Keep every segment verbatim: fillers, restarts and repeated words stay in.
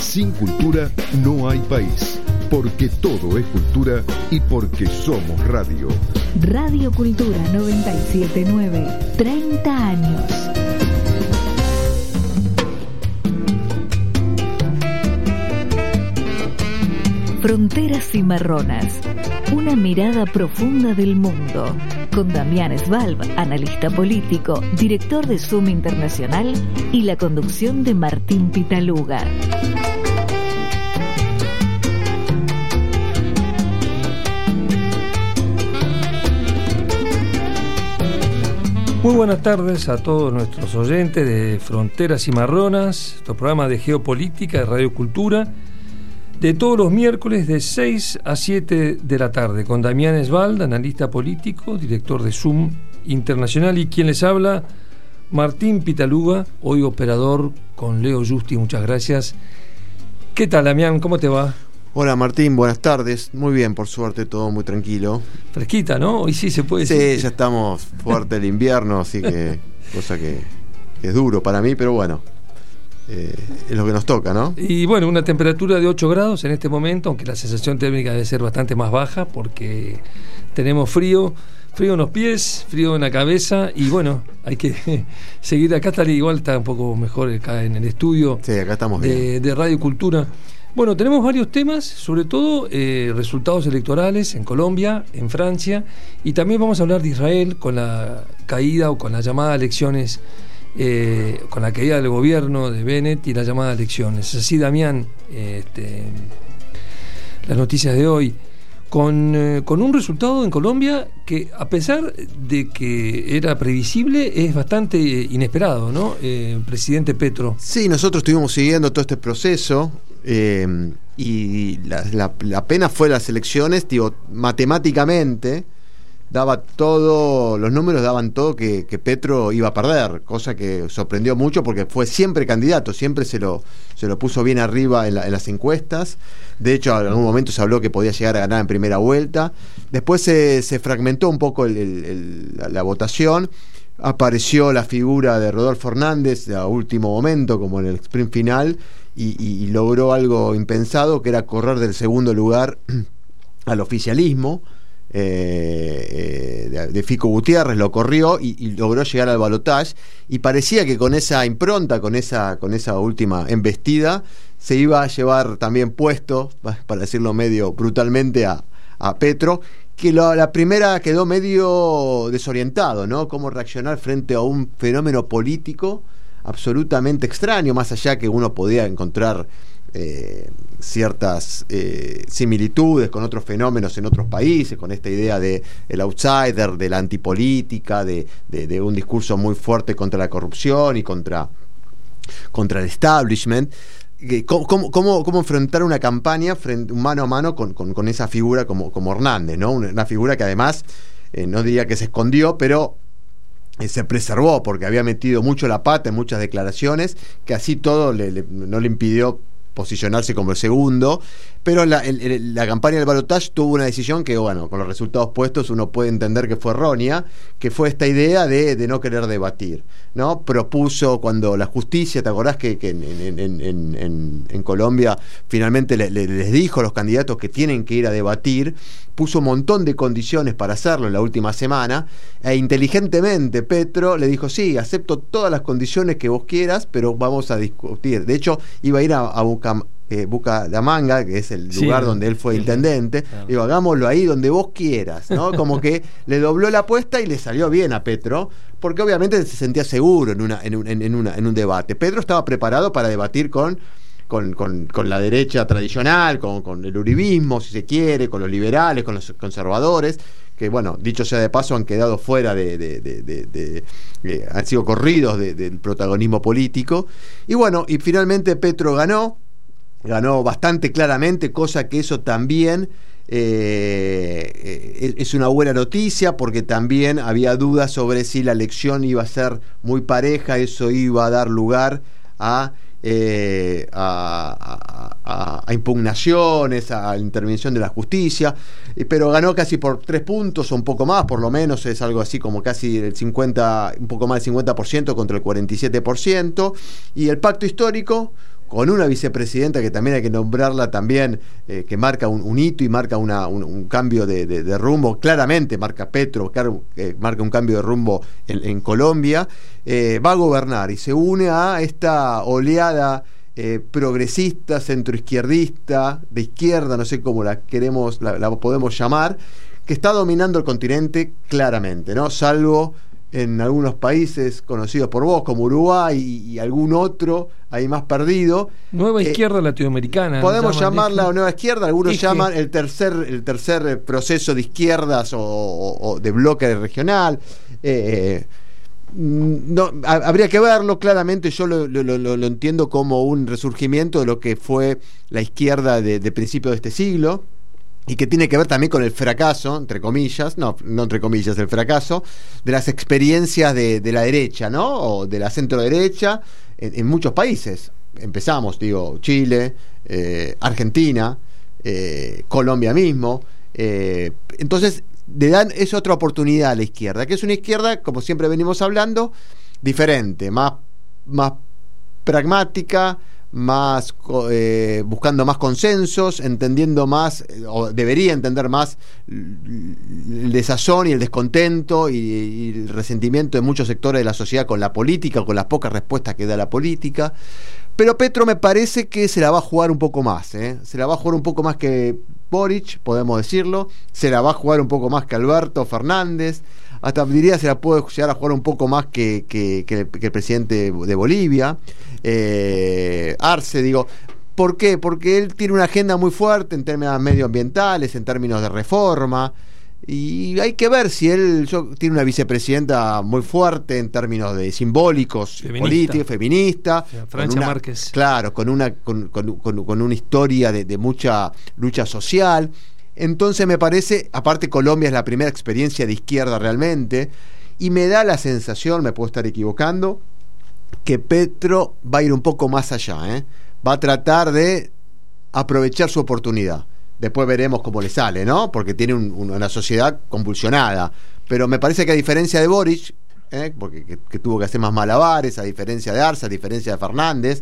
Sin cultura no hay país, porque todo es cultura y porque somos radio. Radio Cultura noventa y siete punto nueve, treinta años. Fronteras Cimarronas, una mirada profunda del mundo, con Damián Svalb, analista político, director de Zoom Internacional, y la conducción de Martín Pitaluga. Muy buenas tardes a todos nuestros oyentes de Fronteras Cimarronas, nuestro programa de geopolítica de Radio Cultura, de todos los miércoles de seis a siete de la tarde, con Damián Svalb, analista político, director de Zoom Internacional, y quien les habla, Martín Pitaluga, hoy operador con Leo Justi. Muchas gracias. ¿Qué tal, Damián? ¿Cómo te va? Hola, Martín, buenas tardes. Muy bien, por suerte, todo muy tranquilo. Fresquita, ¿no? Hoy sí se puede decir. Sí, ya estamos fuerte el invierno, así que cosa que, que es duro para mí, pero bueno. Eh, es lo que nos toca, ¿no? Y bueno, una temperatura de ocho grados en este momento, aunque la sensación térmica debe ser bastante más baja porque tenemos frío, frío en los pies, frío en la cabeza, y bueno, hay que seguir. Acá está igual, está un poco mejor acá en el estudio. Sí, acá estamos de, bien. de Radio Cultura. Bueno, tenemos varios temas, sobre todo eh, resultados electorales en Colombia, en Francia, y también vamos a hablar de Israel con la caída o con la llamada a elecciones. Eh, con la caída del gobierno de Bennett y la llamada a elecciones. Así, Damián, eh, este, las noticias de hoy, con, eh, con un resultado en Colombia que, a pesar de que era previsible, es bastante inesperado, ¿no? Eh, presidente Petro. Sí, nosotros estuvimos siguiendo todo este proceso eh, y la, la, la pena fue las elecciones, digo, matemáticamente daba todo, los números daban todo que, que Petro iba a perder, cosa que sorprendió mucho porque fue siempre candidato, siempre se lo, se lo puso bien arriba en, la, en las encuestas. De hecho, en algún momento se habló que podía llegar a ganar en primera vuelta. Después se, se fragmentó un poco el, el, el, la, la votación. Apareció la figura de Rodolfo Hernández a último momento, como en el sprint final, y, y, y logró algo impensado, que era correr del segundo lugar al oficialismo. Eh, eh, de, de Fico Gutiérrez lo corrió y, y logró llegar al balotaje, y parecía que con esa impronta, con esa, con esa última embestida, se iba a llevar también puesto, para decirlo medio brutalmente, a, a Petro, que lo, la primera quedó medio desorientado, ¿no? Cómo reaccionar frente a un fenómeno político absolutamente extraño, más allá que uno podía encontrar Eh, ciertas eh, similitudes con otros fenómenos en otros países, con esta idea de el outsider, de la antipolítica, de, de, de un discurso muy fuerte contra la corrupción y contra, contra el establishment. ¿Cómo, cómo, cómo, cómo enfrentar una campaña frente, mano a mano con, con, con esa figura como, como Hernández, ¿no? Una, una figura que además, eh, no diría que se escondió, pero eh, se preservó porque había metido mucho la pata en muchas declaraciones, que así todo le, le, no le impidió posicionarse como el segundo, pero la, el, el, la campaña del balotaje tuvo una decisión que, bueno, con los resultados puestos uno puede entender que fue errónea, que fue esta idea de, de no querer debatir, ¿no? Propuso, cuando la justicia, ¿te acordás que, que en, en, en, en, en Colombia finalmente le, le, les dijo a los candidatos que tienen que ir a debatir? Puso un montón de condiciones para hacerlo en la última semana, e inteligentemente Petro le dijo: sí, acepto todas las condiciones que vos quieras, pero vamos a discutir. De hecho, iba a ir a, a Buca, eh, Bucaramanga, que es el lugar, sí, donde él fue sí, intendente, claro. Digo, hagámoslo ahí donde vos quieras, ¿no? Como que le dobló la apuesta y le salió bien a Petro, porque obviamente se sentía seguro en, una, en, un, en, una, en un debate. Petro estaba preparado para debatir con Con, con, con la derecha tradicional, con, con el uribismo, si se quiere, con los liberales, con los conservadores, que, bueno, dicho sea de paso, han quedado fuera de, de, de, de, de, de han sido corridos de, del protagonismo político. Y bueno, y finalmente Petro ganó, ganó bastante claramente, cosa que eso también eh, es una buena noticia, porque también había dudas sobre si la elección iba a ser muy pareja, eso iba a dar lugar a Eh, a, a, a impugnaciones, a la intervención de la justicia, pero ganó casi por tres puntos o un poco más, por lo menos es algo así como casi el cincuenta, un poco más del cincuenta por ciento contra el cuarenta y siete por ciento, y el pacto histórico con una vicepresidenta que también hay que nombrarla también, eh, que marca un, un hito y marca una, un, un cambio de, de, de rumbo, claramente marca Petro, car, eh, marca un cambio de rumbo en, en Colombia, eh, va a gobernar y se une a esta oleada eh, progresista, centroizquierdista, de izquierda, no sé cómo la queremos, la, la podemos llamar, que está dominando el continente claramente, ¿no? Salvo en algunos países conocidos por vos, como Uruguay y, y algún otro, ahí más perdido. Nueva eh, izquierda latinoamericana. Podemos llamarla dije. nueva izquierda, algunos dije. llaman el tercer, el tercer proceso de izquierdas o, o, o de bloque regional. Eh, no, a, habría que verlo, claramente yo lo, lo, lo, lo entiendo como un resurgimiento de lo que fue la izquierda de, de principios de este siglo, y que tiene que ver también con el fracaso, entre comillas, no, no entre comillas, el fracaso de las experiencias de, de la derecha, ¿no? O de la centro derecha en, en muchos países. Empezamos, digo, Chile, eh, Argentina, eh, Colombia mismo. Eh, entonces, le dan es otra oportunidad a la izquierda, que es una izquierda, como siempre venimos hablando, diferente, más, más pragmática, más eh, buscando más consensos, entendiendo más, eh, o debería entender más el desazón y el descontento y, y el resentimiento de muchos sectores de la sociedad con la política, con las pocas respuestas que da la política. Pero Petro me parece que se la va a jugar un poco más, ¿eh? Se la va a jugar un poco más que Boric, podemos decirlo, se la va a jugar un poco más que Alberto Fernández, hasta diría se la puede llegar a jugar un poco más que, que, que, el, que el presidente de Bolivia, eh, Arce, digo. ¿Por qué? Porque él tiene una agenda muy fuerte en términos medioambientales, en términos de reforma, y hay que ver si él yo, tiene una vicepresidenta muy fuerte en términos de simbólicos, feminista. políticos, feminista, o sea, Francia una, Márquez. Claro, con una, con, con, con, con una historia de, de mucha lucha social. Entonces me parece, aparte Colombia es la primera experiencia de izquierda realmente, y me da la sensación, me puedo estar equivocando, que Petro va a ir un poco más allá, ¿eh? Va a tratar de aprovechar su oportunidad. Después veremos cómo le sale, ¿no? Porque tiene un, un, una sociedad convulsionada. Pero me parece que a diferencia de Boric, ¿eh? porque que, que tuvo que hacer más malabares, a diferencia de Arce, a diferencia de Fernández,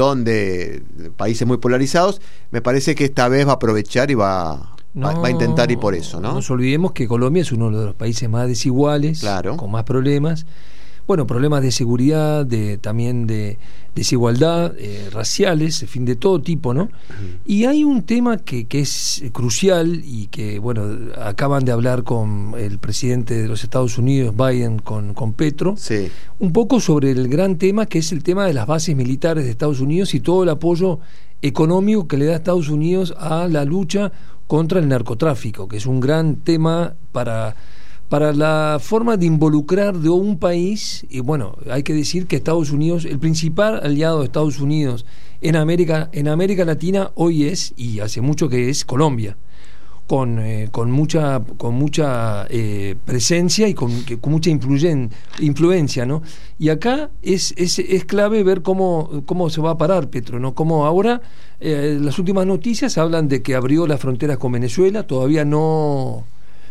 donde países muy polarizados, me parece que esta vez va a aprovechar y va... No, va, va a intentar ir por eso, ¿no? No nos olvidemos que Colombia es uno de los países más desiguales, claro, con más problemas. Bueno, problemas de seguridad, de también de desigualdad, eh, raciales, en fin, de todo tipo, ¿no? Y hay un tema que, que es crucial y que, bueno, acaban de hablar con el presidente de los Estados Unidos, Biden, con, con Petro, sí, un poco sobre el gran tema que es el tema de las bases militares de Estados Unidos y todo el apoyo económico que le da Estados Unidos a la lucha contra el narcotráfico, que es un gran tema para... para la forma de involucrar de un país. Y bueno, hay que decir que Estados Unidos, el principal aliado de Estados Unidos en América, en América Latina hoy es, y hace mucho que es, Colombia, con, eh, con mucha, con mucha eh, presencia y con, que, con mucha influyen, influencia, ¿no? Y acá es, es, es clave ver cómo, cómo se va a parar Petro, ¿no? Como ahora, eh, las últimas noticias hablan de que abrió las fronteras con Venezuela, todavía no...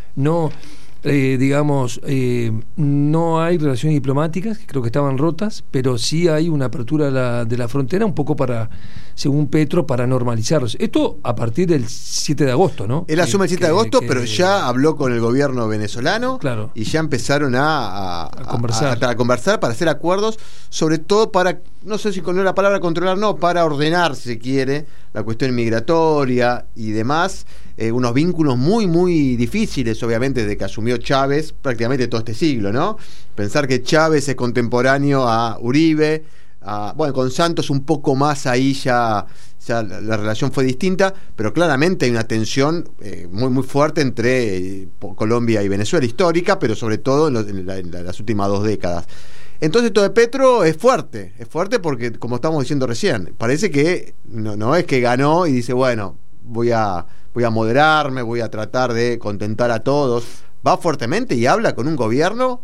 no Eh, digamos, eh, no hay relaciones diplomáticas, que creo que estaban rotas, pero sí hay una apertura de la, de la frontera un poco para, según Petro, para normalizarlos. Esto a partir del siete de agosto, ¿no? Él asume el siete de agosto, que, pero ya habló con el gobierno venezolano, claro, y ya empezaron a, a, a, conversar. A, a conversar para hacer acuerdos, sobre todo para, no sé si con la palabra controlar, no, para ordenar, si se quiere, la cuestión migratoria y demás. Eh, unos vínculos muy, muy difíciles, obviamente, desde que asumió Chávez, prácticamente todo este siglo, ¿no? Pensar que Chávez es contemporáneo a Uribe, a, bueno, con Santos un poco más ahí ya, ya la, la relación fue distinta, pero claramente hay una tensión eh, muy, muy fuerte entre eh, Colombia y Venezuela, histórica, pero sobre todo en, lo, en, la, en las últimas dos décadas. Entonces todo de Petro es fuerte, es fuerte porque, como estamos diciendo recién, parece que no, no es que ganó y dice, bueno, voy a... voy a moderarme, voy a tratar de contentar a todos. Va fuertemente y habla con un gobierno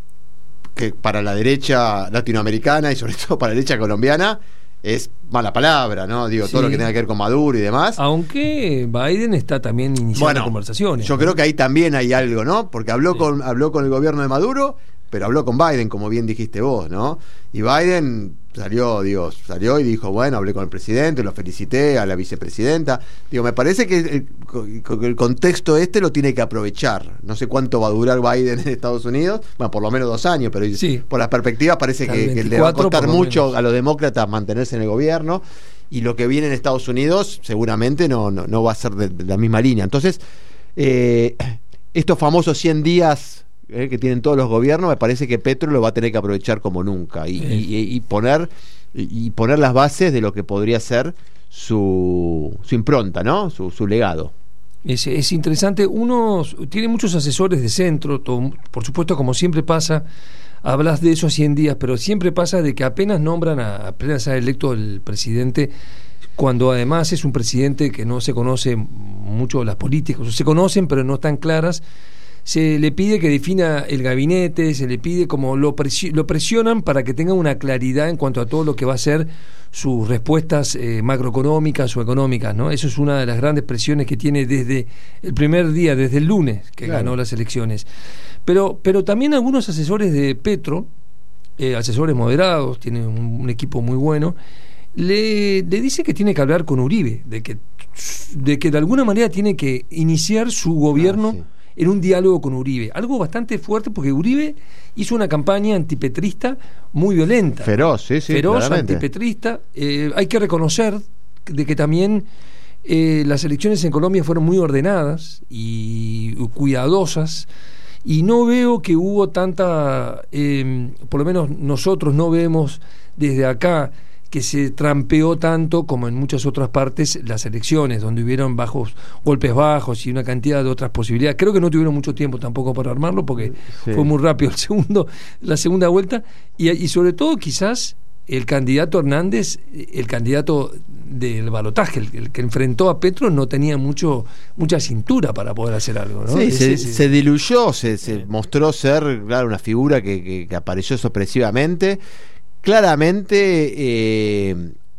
que para la derecha latinoamericana y sobre todo para la derecha colombiana es mala palabra, ¿no? Digo, sí, todo lo que tenga que ver con Maduro y demás. Aunque Biden está también iniciando bueno, conversaciones. Yo ¿no? creo que ahí también hay algo, ¿no? Porque habló, sí, con, habló con el gobierno de Maduro, pero habló con Biden, como bien dijiste vos, ¿no? Y Biden salió, digo, salió y dijo, bueno, hablé con el presidente, lo felicité, a la vicepresidenta. Digo, me parece que el, el contexto este lo tiene que aprovechar. No sé cuánto va a durar Biden en Estados Unidos, bueno, por lo menos dos años, pero sí, por las perspectivas parece que, que le va a costar mucho a los demócratas mantenerse en el gobierno, y lo que viene en Estados Unidos seguramente no, no, no va a ser de, de la misma línea. Entonces, eh, estos famosos cien días Eh, que tienen todos los gobiernos, me parece que Petro lo va a tener que aprovechar como nunca y, sí. y, y poner y poner las bases de lo que podría ser su, su impronta, ¿no? Su, su legado. Es, es interesante. Uno tiene muchos asesores de centro, todo, por supuesto, como siempre pasa, hablas de esos cien días, pero siempre pasa de que apenas nombran, a, apenas sea electo el presidente, cuando además es un presidente que no se conoce mucho las políticas, o se conocen pero no están claras, se le pide que defina el gabinete, se le pide como lo, presi- lo presionan para que tenga una claridad en cuanto a todo lo que va a ser sus respuestas eh, macroeconómicas o económicas, ¿no? Eso es una de las grandes presiones que tiene desde el primer día, desde el lunes que claro. ganó las elecciones. Pero, pero también algunos asesores de Petro, eh, asesores moderados, tiene un, un equipo muy bueno, le, le dice que tiene que hablar con Uribe, de que, de que de alguna manera tiene que iniciar su gobierno ah, sí. en un diálogo con Uribe, algo bastante fuerte porque Uribe hizo una campaña antipetrista muy violenta, feroz, sí, sí, feroz, claramente. antipetrista. Eh, hay que reconocer de que también eh, las elecciones en Colombia fueron muy ordenadas y cuidadosas, y no veo que hubo tanta, eh, por lo menos nosotros no vemos desde acá que se trampeó tanto como en muchas otras partes las elecciones, donde hubieron bajos, golpes bajos y una cantidad de otras posibilidades. Creo que no tuvieron mucho tiempo tampoco para armarlo, porque sí. fue muy rápido el segundo, la segunda vuelta, y, y sobre todo quizás el candidato Hernández, el candidato del balotaje, el, el que enfrentó a Petro, no tenía mucho mucha cintura para poder hacer algo, ¿no? Sí, es, se, es, se diluyó, se, se mostró ser, claro, una figura que, que, que apareció sorpresivamente. Claramente eh,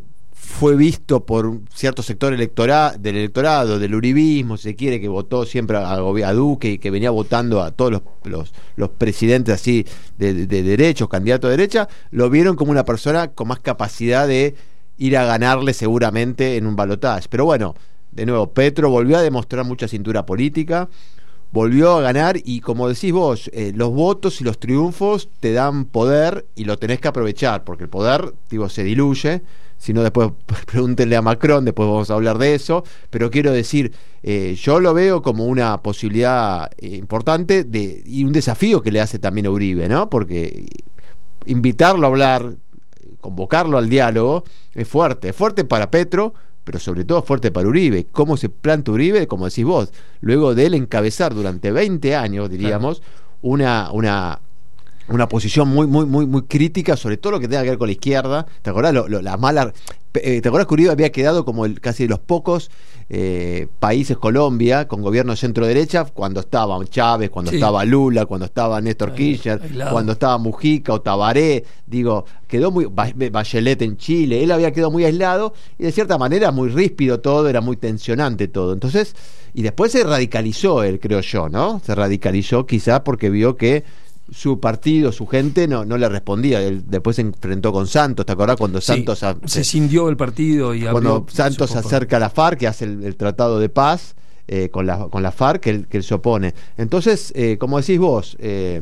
fue visto por cierto sector electora, del electorado, del uribismo, si se quiere, que votó siempre a, a Duque y que venía votando a todos los, los, los presidentes así de, de, de derechos, candidatos de derecha, lo vieron como una persona con más capacidad de ir a ganarle seguramente en un balotaje. Pero bueno, de nuevo, Petro volvió a demostrar mucha cintura política, volvió a ganar, y como decís vos, eh, los votos y los triunfos te dan poder y lo tenés que aprovechar, porque el poder, digo, se diluye. Si no, después pregúntenle a Macron, después vamos a hablar de eso, pero quiero decir, eh, yo lo veo como una posibilidad eh, importante de, y un desafío que le hace también a Uribe, ¿no? Porque invitarlo a hablar, convocarlo al diálogo, es fuerte, es fuerte para Petro, pero sobre todo fuerte para Uribe. ¿Cómo se planta Uribe? Como decís vos, luego de él encabezar durante veinte años, diríamos, claro. una, una, una posición muy, muy, muy, muy crítica sobre todo lo que tenga que ver con la izquierda. ¿Te acordás lo, lo, la mala? ¿Te acordás que Uribe había quedado como el, casi de los pocos eh, países, Colombia, con gobierno centro-derecha, cuando estaba Chávez, cuando sí. estaba Lula, cuando estaba Néstor Kirchner, Aislado. cuando estaba Mujica o Tabaré? Digo, quedó muy, Bachelet en Chile, él había quedado muy aislado y de cierta manera muy ríspido todo, era muy tensionante todo. Entonces, y después se radicalizó él, creo yo, ¿no? Se radicalizó quizás porque vio que su partido, su gente no, no le respondía. Él después se enfrentó con Santos, ¿te acordás? Cuando sí, Santos a, se cindió el partido y cuando Santos se acerca a la FARC, que hace el, el tratado de paz eh, con la con la FARC, que él, que él se opone. Entonces, eh, como decís vos, eh,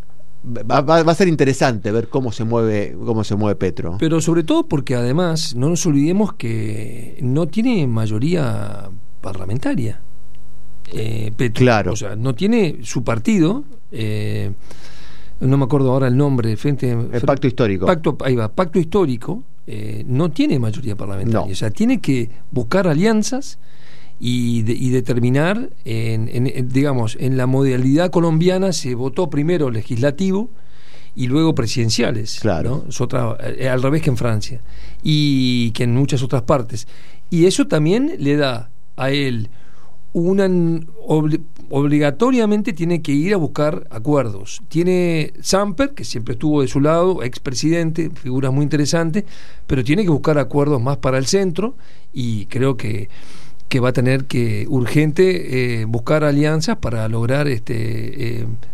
va, va, va a ser interesante ver cómo se mueve cómo se mueve Petro. Pero sobre todo porque además no nos olvidemos que no tiene mayoría parlamentaria. Eh, Petro, claro. O sea, no tiene su partido, eh, no me acuerdo ahora el nombre, frente, el frente, pacto histórico. Pacto, ahí va, pacto histórico, eh, no tiene mayoría parlamentaria, no. O sea, tiene que buscar alianzas y, de, y determinar, en, en, digamos, en la modalidad colombiana se votó primero legislativo y luego presidenciales, claro. ¿no? Es otra, eh, al revés que en Francia y que en muchas otras partes, y eso también le da a él una obli- obligatoriamente tiene que ir a buscar acuerdos. Tiene Samper, que siempre estuvo de su lado, expresidente, figura muy interesante, pero tiene que buscar acuerdos más para el centro, y creo que, que va a tener que urgente eh, buscar alianzas para lograr este eh,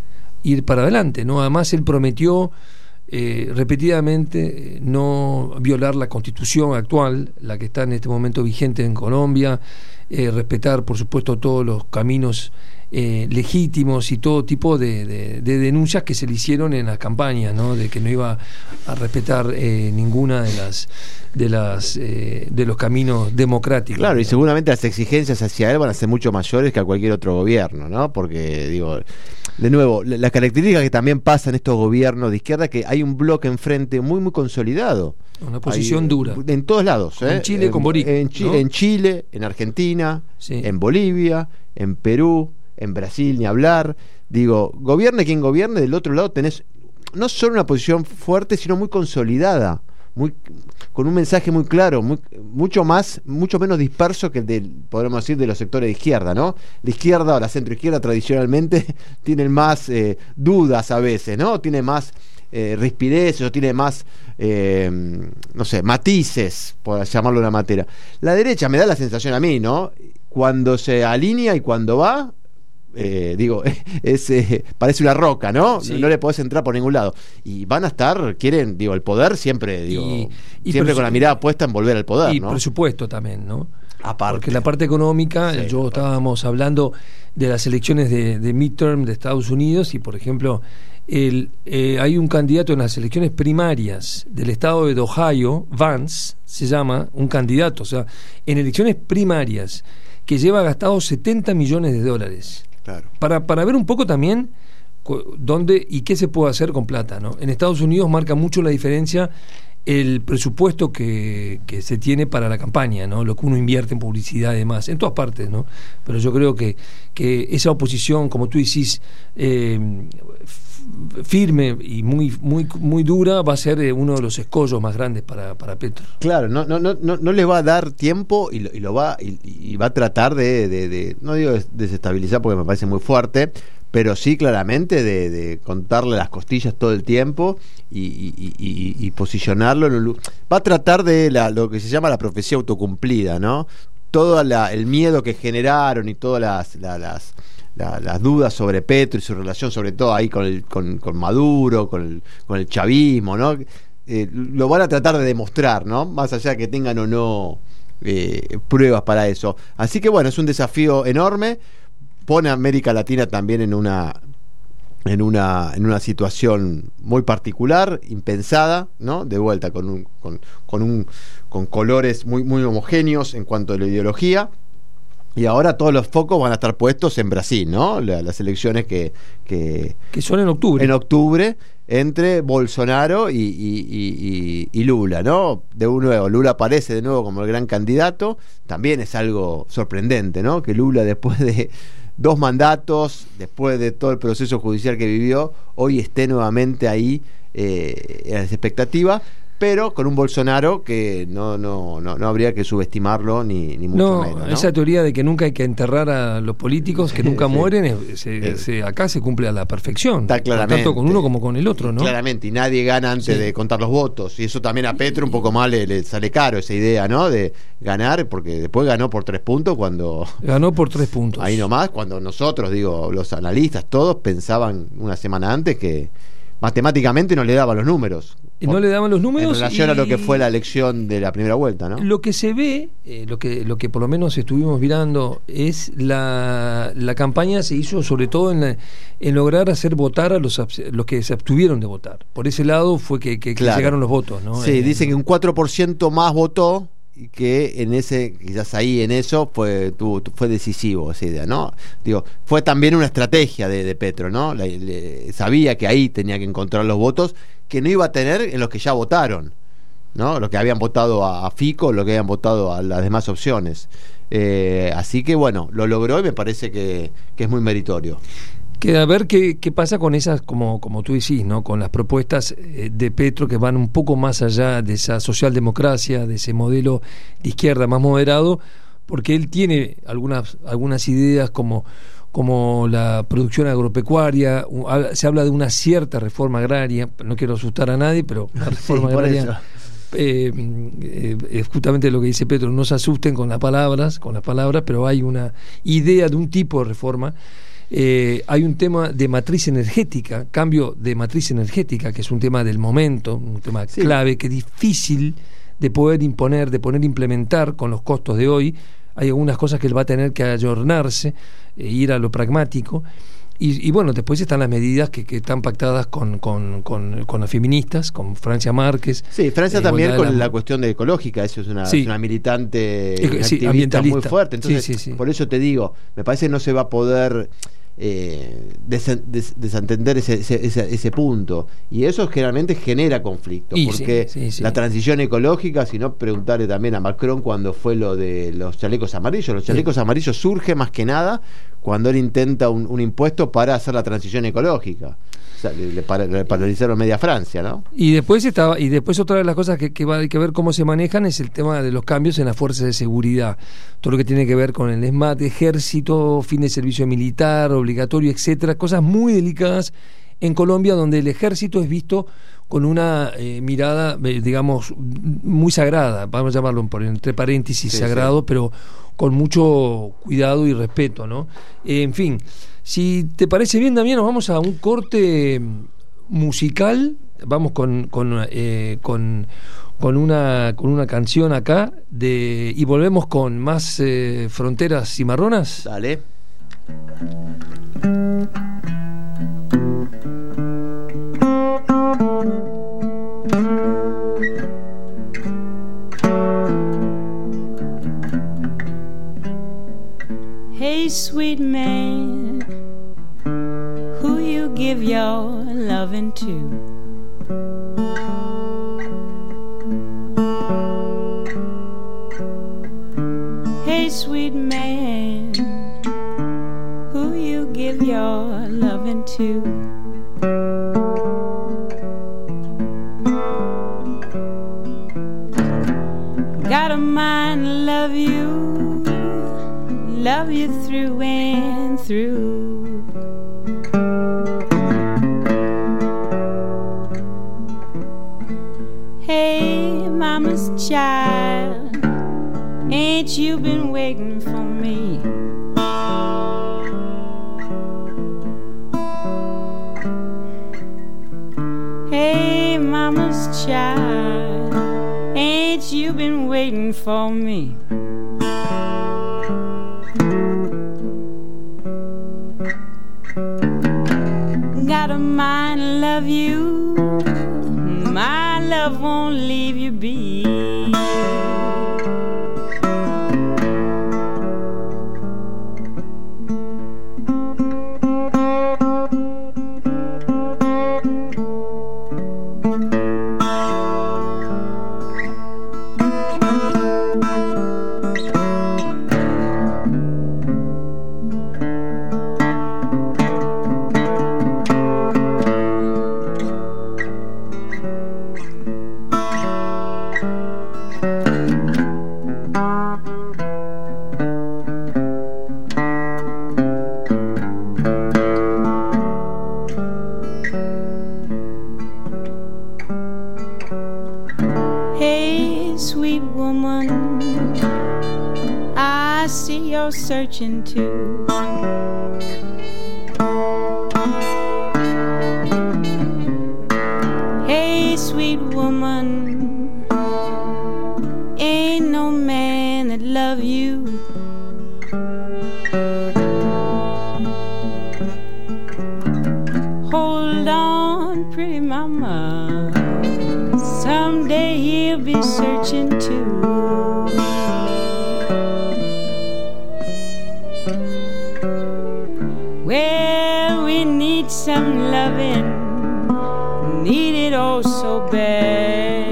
ir para adelante, ¿no? Además él prometió eh, repetidamente no violar la Constitución actual, la que está en este momento vigente en Colombia, eh, respetar por supuesto todos los caminos eh, legítimos y todo tipo de, de, de denuncias que se le hicieron en las campañas, ¿no? De que no iba a respetar eh, ninguna de las de las eh, de los caminos democráticos. Claro, y seguramente las exigencias hacia él van a ser mucho mayores que a cualquier otro gobierno, ¿no? Porque, digo, de nuevo, la característica que también pasa en estos gobiernos de izquierda es que hay un bloque enfrente muy, muy consolidado. Una posición hay, dura. En todos lados. En ¿eh? Chile, en, con Boric. En, Chi- ¿no? en Chile, en Argentina, sí. en Bolivia, en Perú, en Brasil, ni hablar. Digo, gobierne quien gobierne, del otro lado tenés no solo una posición fuerte, sino muy consolidada. Muy, con un mensaje muy claro, muy, mucho más, mucho menos disperso que el de, podríamos decir, de los sectores de izquierda, ¿no? La izquierda o la centroizquierda tradicionalmente tienen más eh, dudas a veces, ¿no? Tiene más eh, rispideces o tiene más, eh, no sé, matices, por llamarlo de una materia. La derecha me da la sensación a mí, ¿no? Cuando se alinea y cuando va, Eh, digo, es, eh, parece una roca, ¿no? Sí. No, no le podés entrar por ningún lado. Y van a estar, quieren, digo, el poder siempre, digo, Y- y siempre presu- con la mirada puesta en volver al poder, Y ¿no? presupuesto también, ¿no? Aparte. Porque la parte económica, Sí, yo aparte. estábamos hablando de las elecciones de, de midterm de Estados Unidos y, por ejemplo, el, eh, hay un candidato en las elecciones primarias del estado de Ohio, Vance, se llama, un candidato, o sea, en elecciones primarias, que lleva gastado setenta millones de dólares. Claro. Para, para ver un poco también cu- dónde y qué se puede hacer con plata, ¿no? En Estados Unidos marca mucho la diferencia el presupuesto que, que se tiene para la campaña, ¿no? Lo que uno invierte en publicidad y demás, en todas partes, ¿no? Pero yo creo que, que esa oposición, como tú decís, eh, f- firme y muy, muy, muy dura, va a ser eh, uno de los escollos más grandes para, para Petro. Claro, no, no, no, no, no le va a dar tiempo y lo, y lo va y, y va a tratar de, de, de no digo des- desestabilizar porque me parece muy fuerte, pero sí claramente de, de contarle las costillas todo el tiempo y, y, y, y- y posicionarlo en un lu- va a tratar de la, lo que se llama la profecía autocumplida, ¿no? Todo la, el miedo que generaron y todas las, la- las La, las dudas sobre Petro y su relación, sobre todo ahí con el, con, con Maduro, con el, con el chavismo, ¿no? Eh, lo van a tratar de demostrar, ¿no? Más allá de que tengan o no eh, pruebas para eso. Así que bueno, es un desafío enorme. Pone a América Latina también en una en una en una situación muy particular, impensada, ¿no? De vuelta con un con, con un con colores muy muy homogéneos en cuanto a la ideología. Y ahora todos los focos van a estar puestos en Brasil, ¿no? La, las elecciones que, que Que son en octubre. en octubre entre Bolsonaro y, y, y, y Lula, ¿no? De nuevo, Lula aparece de nuevo como el gran candidato. También es algo sorprendente, ¿no? Que Lula, después de dos mandatos, después de todo el proceso judicial que vivió, hoy esté nuevamente ahí eh, en las expectativas, pero con un Bolsonaro que no no no, no habría que subestimarlo ni, ni mucho No, menos, ¿no? esa teoría de que nunca hay que enterrar a los políticos, que nunca Sí. mueren, es- se- Eh. se- acá se cumple a la perfección. Está claramente. Tanto con uno como con el otro, ¿no? Claramente, y nadie gana antes Sí. de contar los votos. Y eso también a Petro un poco más le, le sale caro esa idea, ¿no? De ganar, porque después ganó por tres puntos cuando... Ganó por tres puntos. Ahí nomás, cuando nosotros, digo, los analistas, todos pensaban una semana antes que matemáticamente no le daban los números. Y no le daban los números. En relación y a lo que fue la elección de la primera vuelta, ¿no? Lo que se ve, eh, lo que lo que por lo menos estuvimos mirando, es la, la campaña se hizo sobre todo en, la- en lograr hacer votar a los, abs- los que se abstuvieron de votar. Por ese lado fue que, que- que Claro. llegaron los votos, ¿no? Sí, Eh, dice que un cuatro por ciento más votó y que en ese, quizás ahí en eso fue tuvo, fue decisivo esa idea, ¿no? Digo, fue también una estrategia de, de Petro, ¿no? La- le- sabía que ahí tenía que encontrar los votos que no iba a tener en los que ya votaron, ¿no? Los que habían votado a, a Fico, los que habían votado a las demás opciones. Eh, así que bueno, lo logró y me parece que, que es muy meritorio. Queda a ver qué, qué pasa con esas, como, como tú decís, ¿no? Con las propuestas eh, de Petro que van un poco más allá de esa socialdemocracia, de ese modelo de izquierda más moderado, porque él tiene algunas, algunas ideas como, como la producción agropecuaria, u- ha- se habla de una cierta reforma agraria, no quiero asustar a nadie, pero una reforma por agraria. eso. Eh, eh, es justamente lo que dice Petro, no se asusten con las palabras, con las palabras, pero hay una idea de un tipo de reforma. Eh, hay un tema de matriz energética, cambio de matriz energética, que es un tema del momento, un tema sí. clave, que es difícil de poder imponer, de poder implementar con los costos de hoy. Hay algunas cosas que él va a tener que ayornarse, e ir a lo pragmático. Y, y bueno, después están las medidas que, que están pactadas con, con, con, con las feministas, con Francia Márquez. Sí, Francia eh, también bueno, con la, la cuestión de ecológica, eso es una, sí. es una militante, Eh, una sí, activista ambientalista. muy fuerte. Entonces, Sí, sí, sí. por eso te digo, me parece que no se va a poder eh, des, des, desentender ese, ese, ese, ese punto. Y eso generalmente genera conflicto, Y porque sí, sí, sí. la transición ecológica, si no, preguntarle también a Macron cuando fue lo de los chalecos amarillos. Los chalecos sí. amarillos surge más que nada cuando él intenta un, un impuesto para hacer la transición ecológica. O sea, le, le, para, le paralizaron media Francia, ¿no? Y después estaba, y después otra de las cosas que, que va hay que ver cómo se manejan es el tema de los cambios en las fuerzas de seguridad. Todo lo que tiene que ver con el ESMAD, ejército, fin de servicio militar, obligatorio, etcétera, cosas muy delicadas en Colombia, donde el ejército es visto con una eh, mirada, eh, digamos, muy sagrada, vamos a llamarlo por entre paréntesis, sí, sagrado, sí. pero con mucho cuidado y respeto, ¿no? Eh, en fin, si te parece bien, Damián, nos vamos a un corte musical, vamos con con, eh, con, con una con una canción acá de y volvemos con más eh, Fronteras Cimarronas. Dale. Hey, sweet man, who you give your loving to? Hey, sweet man, who you give your loving to? Got a mind to love you, love you through and through. Hey, mama's child, ain't you been waiting for me? Hey, mama's child, ain't you been waiting for me? Got a mind to love you, my love won't leave you be. Searching too. Hey, sweet woman, ain't no man that love you. Hold on, pretty mama, someday he'll be searching too. Well, we need some loving, need it oh so bad.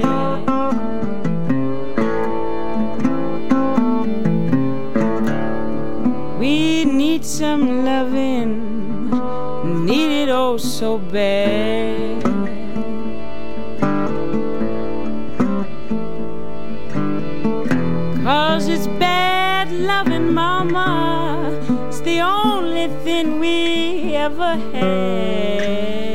We need some loving, need it oh so bad. Cause it's bad loving, mama, it's the only thing we ever had.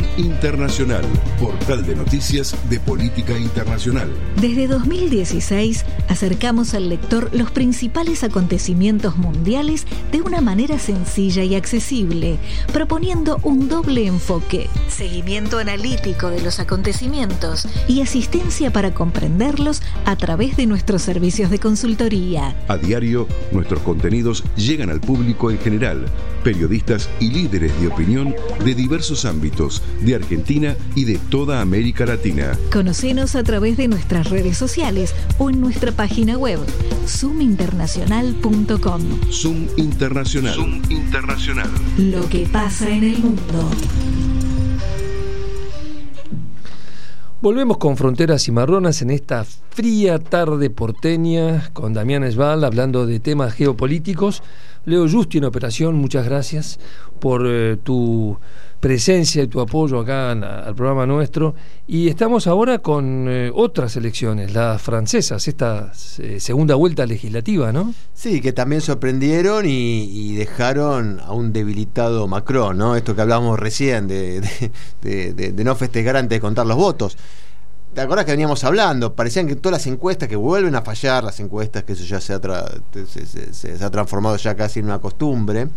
Internacional, portal de noticias de política internacional. Desde dos mil dieciséis acercamos al lector los principales acontecimientos mundiales de una manera sencilla y accesible, proponiendo un doble enfoque: seguimiento analítico de los acontecimientos y asistencia para comprenderlos a través de nuestros servicios de consultoría. A diario, nuestros contenidos llegan al público en general, periodistas y líderes de opinión de diversos ámbitos de Argentina y de toda América Latina. Conocenos a través de nuestras redes sociales o en nuestra página web zoom internacional punto com. Zoom Internacional. Zoom Internacional. Lo que pasa en el mundo. Volvemos con Fronteras Cimarronas en esta fría tarde porteña con Damián Esbal hablando de temas geopolíticos. Leo Justi en operación, muchas gracias por eh, tu presencia y tu apoyo acá en, al programa nuestro. Y estamos ahora con eh, otras elecciones, las francesas, esta eh, segunda vuelta legislativa, ¿no? Sí, que también sorprendieron y, y dejaron a un debilitado Macron, ¿no? Esto que hablábamos recién de, de, de, de, de no festejar antes de contar los votos. ¿Te acuerdas que veníamos hablando? Parecían que todas las encuestas que vuelven a fallar, las encuestas, que eso ya se ha, tra se, se, se, se ha transformado ya casi en una costumbre,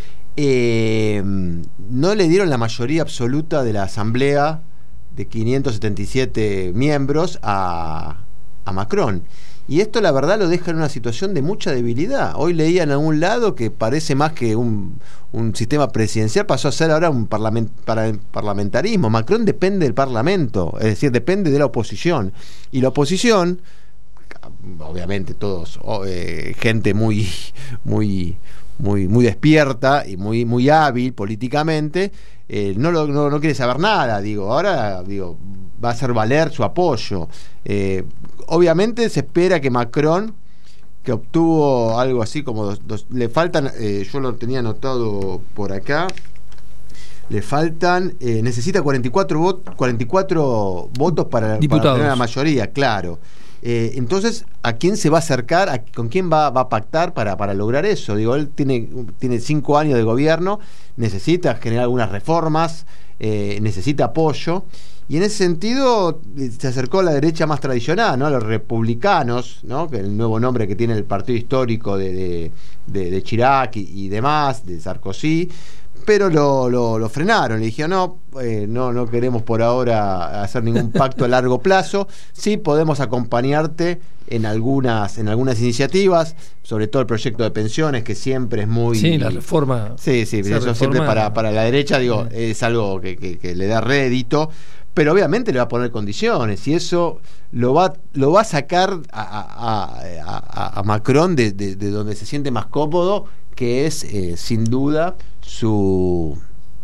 eh, no le dieron la mayoría absoluta de la asamblea de quinientos setenta y siete miembros a, a Macron. Y esto la verdad lo deja en una situación de mucha debilidad. Hoy leía en algún lado que parece más que un, un sistema presidencial, pasó a ser ahora un parlament, para, parlamentarismo. Macron depende del Parlamento, es decir, depende de la oposición. Y la oposición, obviamente todos, eh, gente muy, muy, muy, muy despierta y muy, muy hábil políticamente, eh, no, lo, no, no quiere saber nada. Digo, ahora digo, va a hacer valer su apoyo. Eh, Obviamente se espera que Macron, que obtuvo algo así como dos, dos, le faltan, eh, yo lo tenía anotado por acá, le faltan, eh, necesita cuarenta y cuatro, vot, cuarenta y cuatro votos para, para tener la mayoría, claro. Eh, entonces, ¿a quién se va a acercar? ¿A, ¿Con quién va, va a pactar para, para lograr eso? Digo, él tiene, tiene cinco años de gobierno, necesita generar algunas reformas, eh, necesita apoyo. Y en ese sentido se acercó a la derecha más tradicional, ¿no? A los republicanos, ¿no? Que es el nuevo nombre que tiene el partido histórico de, de, de, de Chirac y, y demás, de Sarkozy, pero lo, lo, lo frenaron. Le dijeron, no, eh, no, no queremos por ahora hacer ningún pacto a largo plazo, sí podemos acompañarte en algunas, en algunas iniciativas, sobre todo el proyecto de pensiones, que siempre es muy... Sí, la reforma. Sí, sí, eso reforma... siempre para, para la derecha, digo, sí. Es algo que, que, que le da rédito. Pero obviamente le va a poner condiciones y eso lo va, lo va a sacar a, a, a, a Macron de, de, de donde se siente más cómodo, que es eh, sin duda su,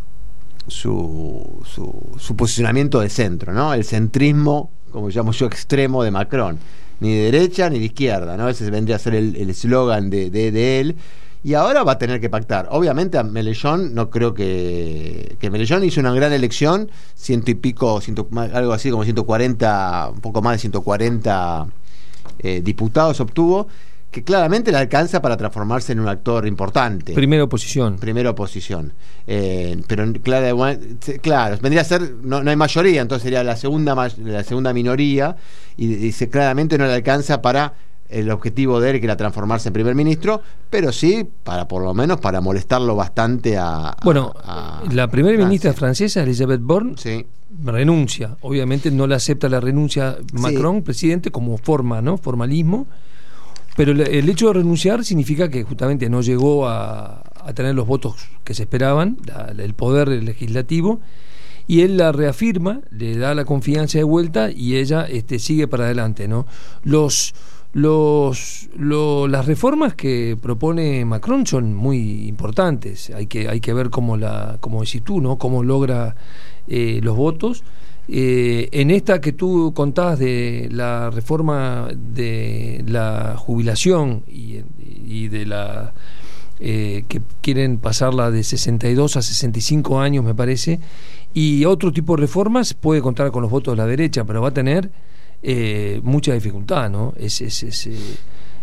su, su, su posicionamiento de centro, ¿no? El centrismo, como llamo yo, extremo de Macron. Ni de derecha ni de izquierda, ¿no? Ese vendría a ser el eslogan de, de, de él. Y ahora va a tener que pactar. Obviamente a Mélenchon no creo que... Que Mélenchon hizo una gran elección, ciento y pico, ciento, algo así como ciento cuarenta, un poco más de ciento cuarenta eh, diputados obtuvo, que claramente le alcanza para transformarse en un actor importante. Primera oposición. Primera oposición. Eh, pero claro, claro, vendría a ser... No, no hay mayoría, entonces sería la segunda, la segunda minoría, y, y se, claramente no le alcanza para... el objetivo de él, que era transformarse en primer ministro, pero sí, para por lo menos para molestarlo bastante a... Bueno, a, a la primera ministra francesa, Elisabeth Borne, sí. renuncia. Obviamente no le acepta la renuncia Macron, sí. presidente, como forma, ¿no? Formalismo. Pero el hecho de renunciar significa que justamente no llegó a, a tener los votos que se esperaban, la, el poder legislativo, y él la reafirma, le da la confianza de vuelta y ella este, sigue para adelante, ¿no? Los... Los, lo, las reformas que propone Macron son muy importantes. Hay que, hay que ver cómo la, como decís tú, ¿no? Cómo logra eh, los votos. Eh, en esta que tú contás de la reforma de la jubilación y, y de la eh, que quieren pasarla de sesenta y dos a sesenta y cinco años, me parece, y otro tipo de reformas, puede contar con los votos de la derecha, pero va a tener Eh, mucha dificultad, ¿no? Es, es, es, eh,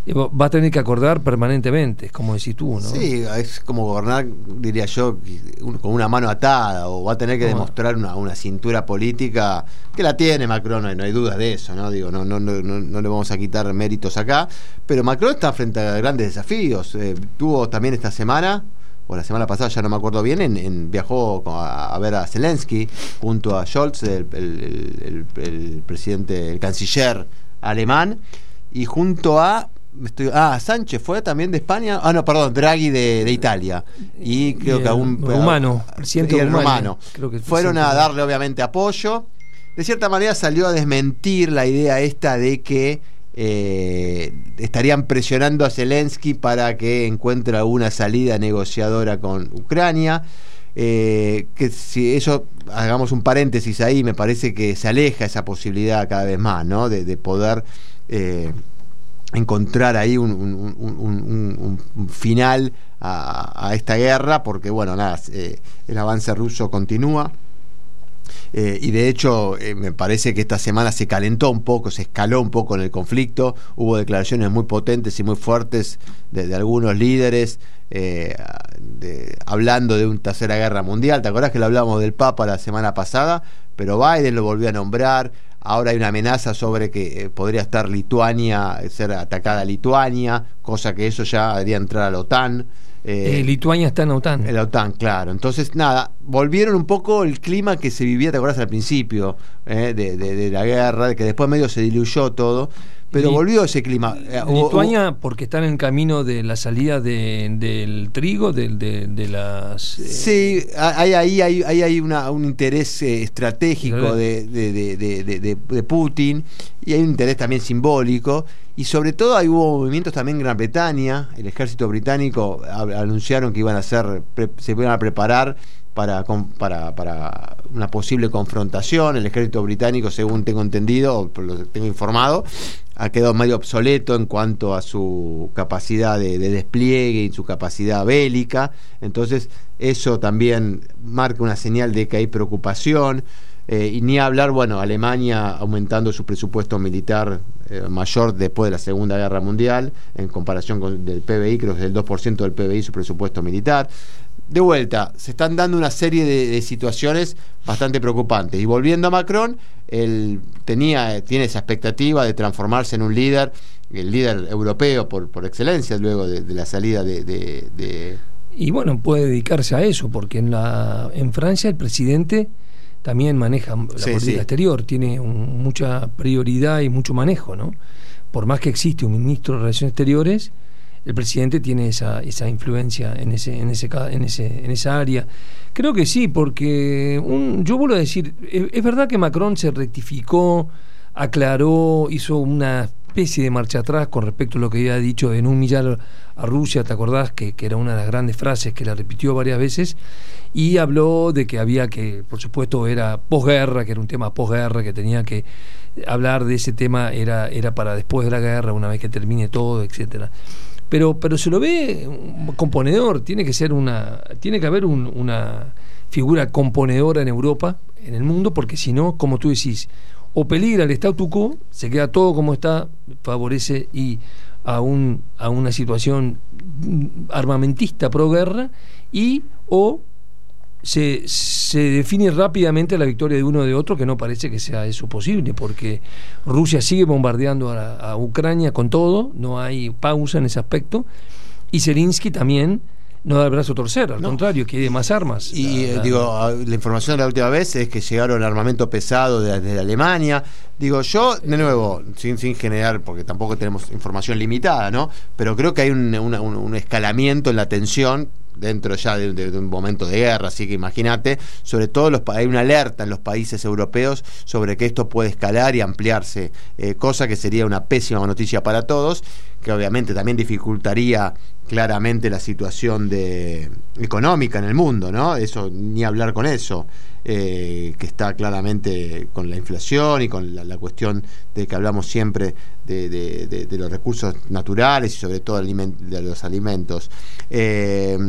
va a tener que acordar permanentemente, como decís tú, ¿no? Sí, es como gobernar, diría yo, con una mano atada, o va a tener que no. demostrar una, una cintura política que la tiene Macron, no hay, no hay dudas de eso, ¿no? Digo, no, no, no, no, no le vamos a quitar méritos acá, pero Macron está frente a grandes desafíos. Eh, tuvo también esta semana, o la semana pasada, ya no me acuerdo bien, en, en, viajó a, a ver a Zelensky junto a Scholz, el, el, el, el presidente, el canciller alemán, y junto a Estoy, ah, Sánchez fue también de España. Ah, no, perdón, Draghi de, de Italia. Y creo y que algún. Rumano, presidente y el rumano. rumano. Creo que Fueron a darle, obviamente, apoyo. De cierta manera salió a desmentir la idea esta de que eh, estarían presionando a Zelensky para que encuentre alguna salida negociadora con Ucrania. Eh, que si eso, hagamos un paréntesis ahí, me parece que se aleja esa posibilidad cada vez más, ¿no? De, de poder. Eh, encontrar ahí un, un, un, un, un final a, a esta guerra, porque bueno, nada, eh, el avance ruso continúa, eh, y de hecho eh, me parece que esta semana se calentó un poco, se escaló un poco en el conflicto, hubo declaraciones muy potentes y muy fuertes de, de algunos líderes, eh, de, hablando de una tercera guerra mundial. ¿Te acordás que lo hablamos del Papa la semana pasada? Pero Biden lo volvió a nombrar. Ahora hay una amenaza sobre que eh, podría estar Lituania, ser atacada Lituania, cosa que eso ya haría entrar a la OTAN. Eh, eh, Lituania está en la OTAN. En la OTAN, claro. Entonces, nada, volvieron un poco el clima que se vivía, ¿te acuerdas al principio? Eh, de, de, de la guerra, de que después medio se diluyó todo. Pero Li volvió ese clima. Lituania, porque está en el camino de la salida de, del trigo, de, de, de las... Eh... Sí, hay ahí hay, hay, hay una, un interés eh, estratégico de, de, de, de, de, de Putin, y hay un interés también simbólico, y sobre todo hay hubo movimientos también en Gran Bretaña. El ejército británico a, anunciaron que iban a hacer, pre, se iban a preparar Para, para, para una posible confrontación. El ejército británico, según tengo entendido, o por lo que tengo informado, ha quedado medio obsoleto en cuanto a su capacidad de, de despliegue y su capacidad bélica. Entonces eso también marca una señal de que hay preocupación. Eh, y ni hablar, bueno, Alemania aumentando su presupuesto militar eh, mayor después de la Segunda Guerra Mundial, en comparación con el P B I, creo que es el dos por ciento del P B I su presupuesto militar. De vuelta, se están dando una serie de, de situaciones bastante preocupantes. Y volviendo a Macron, él tenía, tiene esa expectativa de transformarse en un líder, el líder europeo por, por excelencia, luego de, de la salida de, de, de... Y bueno, puede dedicarse a eso, porque en, la, en Francia el presidente también maneja la sí, política sí. exterior, tiene un, mucha prioridad y mucho manejo, ¿no? Por más que existe un ministro de Relaciones Exteriores, el presidente tiene esa, esa influencia en ese, en ese, en ese, en esa área. Creo que sí, porque un, yo vuelvo a decir, es, es verdad que Macron se rectificó, aclaró, hizo una especie de marcha atrás con respecto a lo que había dicho de no humillar a Rusia, ¿te acordás? Que, que era una de las grandes frases que la repitió varias veces, y habló de que había que, por supuesto, era posguerra, que era un tema posguerra, que tenía que hablar de ese tema, era, era para después de la guerra, una vez que termine todo, etcétera. Pero, pero se lo ve componedor, tiene que ser una, tiene que haber un, una figura componedora en Europa, en el mundo, porque si no, como tú decís, o peligra el statu quo, se queda todo como está, favorece y a un, a una situación armamentista pro guerra, y o se, se define rápidamente la victoria de uno o de otro, que no parece que sea eso posible, porque Rusia sigue bombardeando a, a Ucrania con todo, no hay pausa en ese aspecto, y Zelensky también no da el brazo a torcer, al no. contrario, quiere más armas. Y la, la, digo, la información de la última vez es que llegaron armamento pesado de, de Alemania. Digo, yo, de nuevo, sin, sin generar, porque tampoco tenemos información limitada, ¿no? Pero creo que hay un, una, un, un escalamiento en la tensión dentro ya de, de, de un momento de guerra, así que imagínate, sobre todo los, hay una alerta en los países europeos sobre que esto puede escalar y ampliarse, eh, cosa que sería una pésima noticia para todos, que obviamente también dificultaría claramente la situación de, económica en el mundo, ¿no? Eso, ni hablar con eso, eh, que está claramente con la inflación y con la, la cuestión de que hablamos siempre de, de, de, de los recursos naturales y sobre todo de los alimentos. Eh,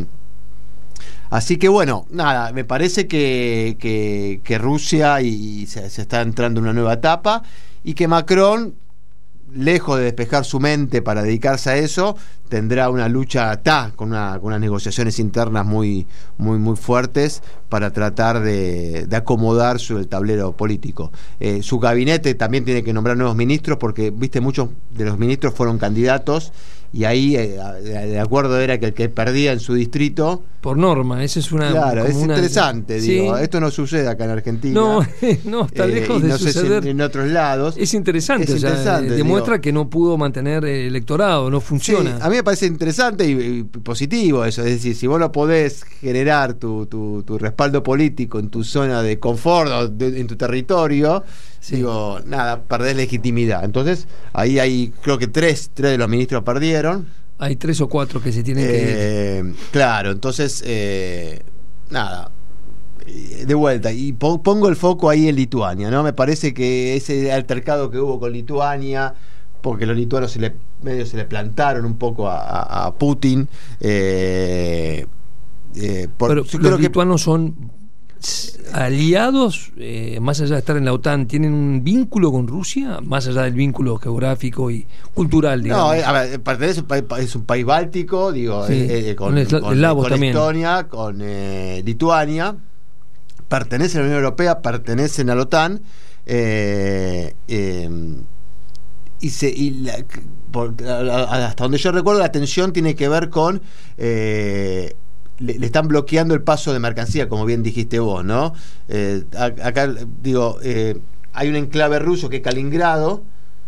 Así que bueno, nada, me parece que, que, que Rusia y, y se, se está entrando en una nueva etapa, y que Macron lejos de despejar su mente para dedicarse a eso, tendrá una lucha, está con, una, con unas negociaciones internas muy, muy, muy fuertes para tratar de, de acomodar su, el tablero político. Eh, su gabinete también tiene que nombrar nuevos ministros, porque, viste, muchos de los ministros fueron candidatos, y ahí eh, de acuerdo era que el que perdía en su distrito, por norma, esa es una... Claro, es una, interesante, sí. digo, esto no sucede acá en Argentina. No, no, está eh, lejos y de no sé suceder. si en, en otros lados. Es interesante, es o sea, interesante, eh, demuestra digo. que no pudo mantener el electorado, no funciona. Sí, a mí me parece interesante y, y positivo eso, es decir, si vos no podés generar tu, tu, tu respaldo político en tu zona de confort, o de, en tu territorio, sí. digo, nada, perdés legitimidad. Entonces, ahí hay, creo que tres, tres de los ministros perdieron. Hay tres o cuatro que se tienen eh, que ir. Claro, entonces, eh, nada, de vuelta, y po pongo el foco ahí en Lituania, ¿no? Me parece que ese altercado que hubo con Lituania, porque los lituanos se le, medio se le plantaron un poco a, a, a Putin. Eh, eh, por, Pero yo los creo lituanos que... son aliados, eh, más allá de estar en la OTAN, ¿tienen un vínculo con Rusia? Más allá del vínculo geográfico y cultural, digamos. No, eh, a ver, pertenece, es un país báltico, digo, sí, eh, eh, con, con, con, con también. Estonia, con eh, Lituania, pertenecen a la Unión Europea, pertenecen a la OTAN, eh, eh, y, se, y la, por, hasta donde yo recuerdo, la tensión tiene que ver con... Eh, Le, le están bloqueando el paso de mercancía, como bien dijiste vos, ¿no? Eh, acá, digo, eh, hay un enclave ruso que es Kaliningrado,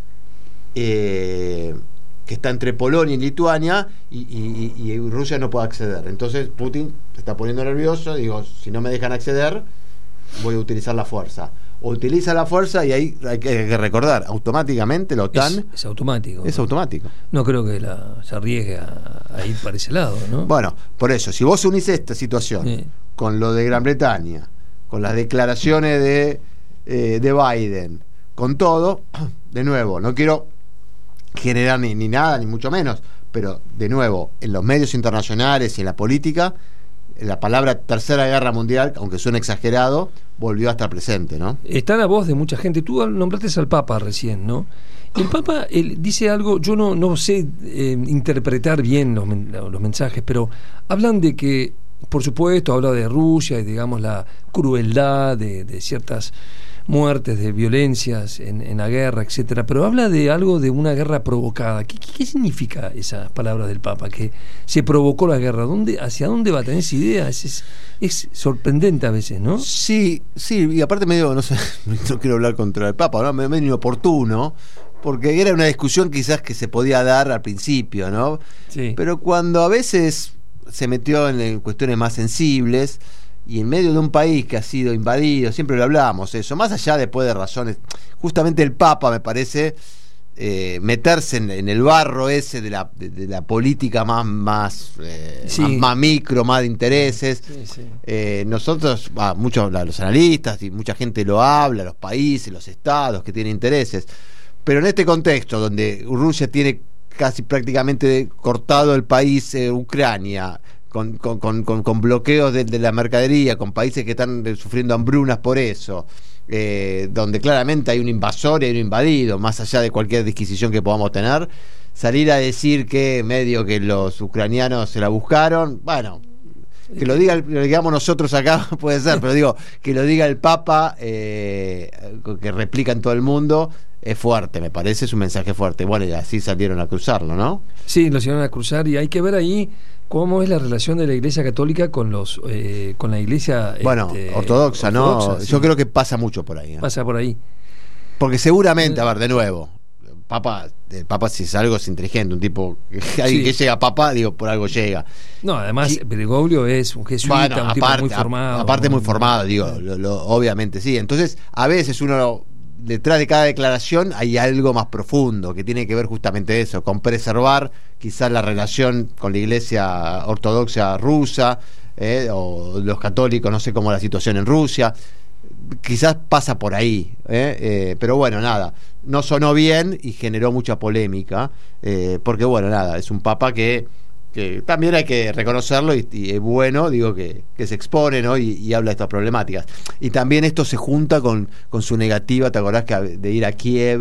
eh, que está entre Polonia y Lituania, y, y, y Rusia no puede acceder. Entonces Putin se está poniendo nervioso, digo, si no me dejan acceder, voy a utilizar la fuerza. O utiliza la fuerza, y ahí hay que recordar, automáticamente la OTAN... Es, es automático. Es ¿no? automático. No creo que la, se arriesgue a, a ir para ese lado, ¿no? Bueno, por eso, si vos unís esta situación sí. con lo de Gran Bretaña, con las declaraciones de, eh, de Biden, con todo, de nuevo, no quiero generar ni, ni nada, ni mucho menos, pero de nuevo, en los medios internacionales y en la política, la palabra Tercera Guerra Mundial, aunque suene exagerado, volvió a estar presente, ¿no? Está la voz de mucha gente. Tú nombraste al Papa recién, ¿no? El Papa él, dice algo, yo no, no sé eh, interpretar bien los, los mensajes, pero hablan de que, por supuesto, habla de Rusia y, digamos, la crueldad de, de ciertas muertes, de violencias en, en la guerra, etcétera, pero habla de algo de una guerra provocada. ¿Qué, qué, qué significa esas palabras del Papa? Que se provocó la guerra. ¿Dónde, ¿Hacia dónde va a tener esa idea? Es, es, es sorprendente a veces, ¿no? Sí, sí, y aparte medio, no sé, no quiero hablar contra el Papa, ¿no? Medio inoportuno, porque era una discusión quizás que se podía dar al principio, ¿no? Sí. Pero cuando a veces se metió en, en cuestiones más sensibles, y en medio de un país que ha sido invadido, siempre lo hablábamos eso, más allá después de razones, justamente el Papa me parece eh, meterse en, en el barro ese de la, de, de la política más más, eh, sí. más más micro, más de intereses. Sí, sí. Eh, nosotros, ah, muchos los analistas y mucha gente lo habla, los países, los estados que tienen intereses, pero en este contexto donde Rusia tiene casi prácticamente cortado el país, eh, Ucrania, Con, con, con, con bloqueos de, de la mercadería, con países que están sufriendo hambrunas por eso, eh, donde claramente hay un invasor y hay un invadido, más allá de cualquier disquisición que podamos tener, salir a decir que medio que los ucranianos se la buscaron, bueno, que lo diga, lo digamos nosotros acá puede ser, pero digo, que lo diga el Papa, eh, que replica en todo el mundo, es fuerte, me parece, es un mensaje fuerte. Bueno, y así salieron a cruzarlo, ¿no? Sí, lo salieron a cruzar, y hay que ver ahí cómo es la relación de la Iglesia Católica con los eh, con la Iglesia bueno este, ortodoxa, ortodoxa, ¿no? sí. Yo creo que pasa mucho por ahí, ¿eh? Pasa por ahí. Porque seguramente, a ver, de nuevo, Papa, el Papa si es algo es inteligente, un tipo, alguien Sí. que llega a Papa, digo, por algo llega. No, además, Y- Bergoglio es un jesuita, Bueno, un tipo aparte, muy formado. aparte muy formado, digo, lo, lo- obviamente sí. Entonces, a veces uno, detrás de cada declaración hay algo más profundo que tiene que ver justamente eso, con preservar quizás la relación con la Iglesia ortodoxa rusa, eh, o los católicos, no sé cómo es la situación en Rusia. Quizás pasa por ahí, ¿eh? Eh, pero bueno, nada, no sonó bien y generó mucha polémica, eh, porque bueno, nada, es un papa que, que también hay que reconocerlo y, y es bueno, digo, que, que se expone, ¿no? y, y habla de estas problemáticas. Y también esto se junta con, con su negativa, ¿te acordás que de ir a Kiev?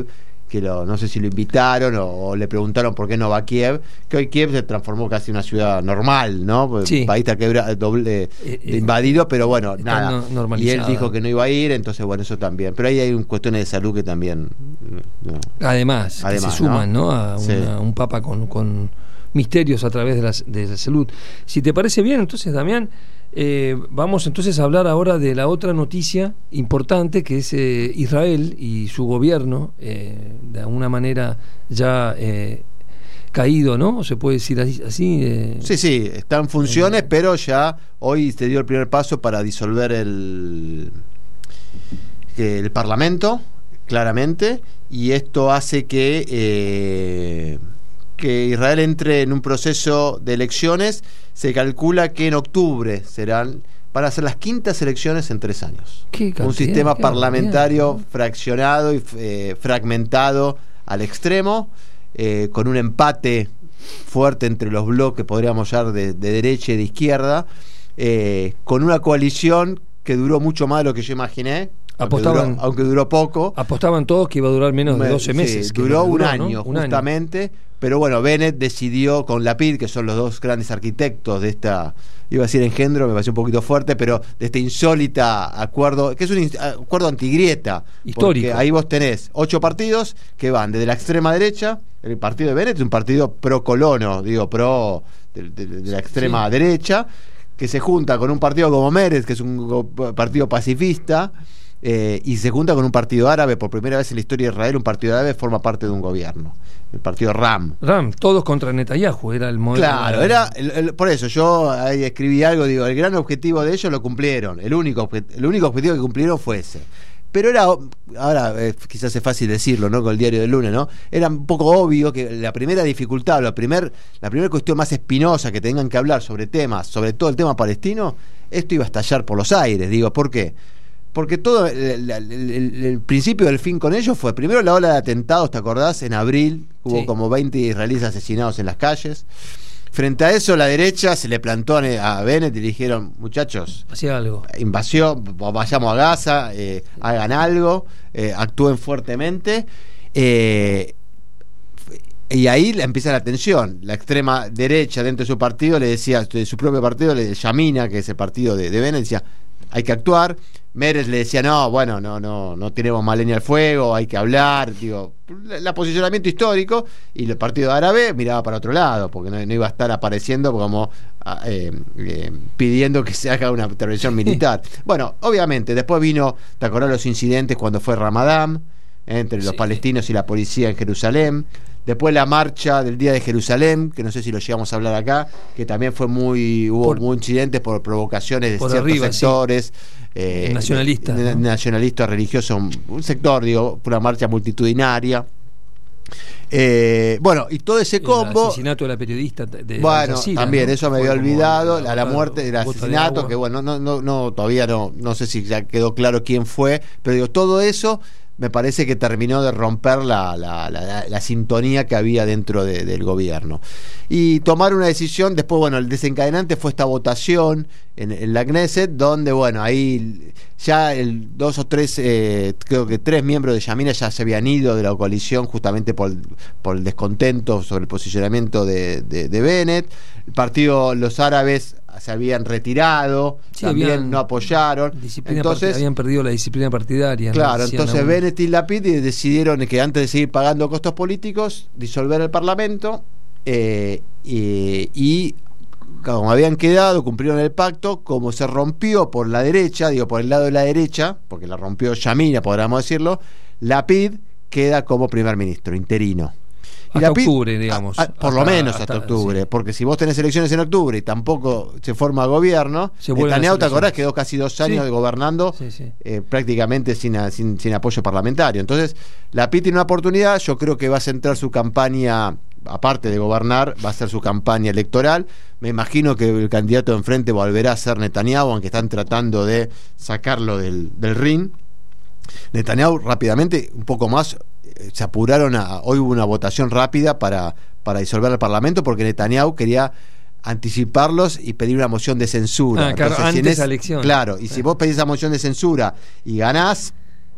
que lo, no sé si lo invitaron o, o le preguntaron por qué no va a Kiev, que hoy Kiev se transformó casi en una ciudad normal, ¿no? Sí. El país está quebra, doble, eh, eh, invadido, pero bueno, nada. No, y él dijo que no iba a ir, entonces bueno, eso también. Pero ahí hay un, cuestiones de salud que también... No. Además, Además, que se suman, ¿no? ¿no? A, sí. una, a un papa con, con misterios a través de la, de la salud. Si te parece bien, entonces, Damián, Eh, vamos entonces a hablar ahora de la otra noticia importante, que es eh, Israel y su gobierno, eh, de alguna manera ya eh, caído, ¿no? Se puede decir así. así eh, sí, sí, está en funciones, eh, pero ya hoy se dio el primer paso para disolver el, el Parlamento, claramente, y esto hace que, eh, que Israel entre en un proceso de elecciones. Se calcula que en octubre serán, van a ser las quintas elecciones en tres años. Cantidad, un sistema parlamentario cantidad, ¿no? fraccionado y eh, fragmentado al extremo, eh, con un empate fuerte entre los bloques, podríamos llamar, de, de derecha y de izquierda, eh, con una coalición que duró mucho más de lo que yo imaginé. Apostaban, aunque duró, aunque duró poco. Apostaban todos que iba a durar menos de doce sí, meses. Que duró, duró un año, ¿no? un justamente. Año. Pero bueno, Bennett decidió con Lapid, que son los dos grandes arquitectos de esta, iba a decir engendro, me pareció un poquito fuerte, pero de este insólita acuerdo, que es un acuerdo antigrieta. Histórico. Porque ahí vos tenés ocho partidos que van desde la extrema derecha, el partido de Bennett es un partido pro colono, digo, pro de, de, de la extrema sí. derecha, que se junta con un partido como Meretz, que es un partido pacifista, Eh, y se junta con un partido árabe. Por primera vez en la historia de Israel un partido árabe forma parte de un gobierno, el partido RAM. RAM, todos contra Netanyahu, era el modelo. Claro, era el, el, por eso yo ahí escribí algo, digo, el gran objetivo de ellos lo cumplieron, el único, el único objetivo que cumplieron fue ese. Pero era, ahora eh, quizás es fácil decirlo, ¿no? Con el diario del lunes, ¿no? Era un poco obvio que la primera dificultad, la primera la primer cuestión más espinosa que tengan que hablar sobre temas, sobre todo el tema palestino, esto iba a estallar por los aires. Digo, ¿por qué? Porque todo el, el, el, el principio del fin con ellos fue primero la ola de atentados, ¿te acordás? En abril hubo sí. como veinte israelíes asesinados en las calles. Frente a eso la derecha se le plantó a Bennett y le dijeron, muchachos, hacía algo, invasión, vayamos a Gaza, eh, hagan algo, eh, actúen fuertemente, eh, y ahí empieza la tensión. La extrema derecha dentro de su partido le decía, de su propio partido, le Yamina, que es el partido de, de Bennett, decía, hay que actuar. Meretz le decía, no, bueno, no, no, no tenemos más leña al fuego, hay que hablar, digo, el posicionamiento histórico, y el partido árabe miraba para otro lado, porque no, no iba a estar apareciendo como eh, eh, pidiendo que se haga una intervención militar. Bueno, obviamente, después vino, ¿te acordás los incidentes cuando fue Ramadán, eh, entre los sí. palestinos y la policía en Jerusalén? Después la marcha del Día de Jerusalén, que no sé si lo llegamos a hablar acá, que también fue muy, hubo por, muy incidentes por provocaciones de por ciertos arriba, sectores. Sí. Eh, nacionalistas. ¿no? Nacionalistas religiosos, un sector, digo, una marcha multitudinaria. Eh, bueno, y todo ese combo. El asesinato de la periodista de bueno, Jazeera, también, ¿no? eso me había olvidado, la, la, la muerte del asesinato, de que bueno, no, no, no, todavía no, no sé si ya quedó claro quién fue, pero digo, todo eso me parece que terminó de romper la, la, la, la sintonía que había dentro de, del gobierno. Y tomar una decisión, después, bueno, el desencadenante fue esta votación en, en la Knesset, donde, bueno, ahí ya el dos o tres, eh, creo que tres miembros de Yamina ya se habían ido de la coalición justamente por, por el descontento sobre el posicionamiento de, de, de Bennett. El partido, los árabes se habían retirado, sí, también habían, no apoyaron, entonces habían perdido la disciplina partidaria. Claro, ¿no? Entonces Bennett y Lapid decidieron que antes de seguir pagando costos políticos, disolver el Parlamento, eh, y, y como habían quedado, cumplieron el pacto. Como se rompió por la derecha, digo por el lado de la derecha, porque la rompió Yamina, podríamos decirlo, Lapid queda como primer ministro interino. Y hasta Lapid, octubre, digamos. A, a, por hasta, lo menos hasta, hasta octubre, sí. Porque si vos tenés elecciones en octubre y tampoco se forma gobierno, Netanyahu, ¿te acordás? Quedó casi dos años sí. gobernando sí, sí. Eh, prácticamente sin, sin, sin apoyo parlamentario. Entonces, Lapid tiene una oportunidad. Yo creo que va a centrar su campaña, aparte de gobernar, va a ser su campaña electoral. Me imagino que el candidato de enfrente volverá a ser Netanyahu, aunque están tratando de sacarlo del, del ring. Netanyahu rápidamente, un poco más, se apuraron a, hoy hubo una votación rápida para, para disolver el Parlamento, porque Netanyahu quería anticiparlos y pedir una moción de censura. Ah, claro, Entonces, antes si en es, la elección. Claro, y sí. si vos pedís esa moción de censura y ganás,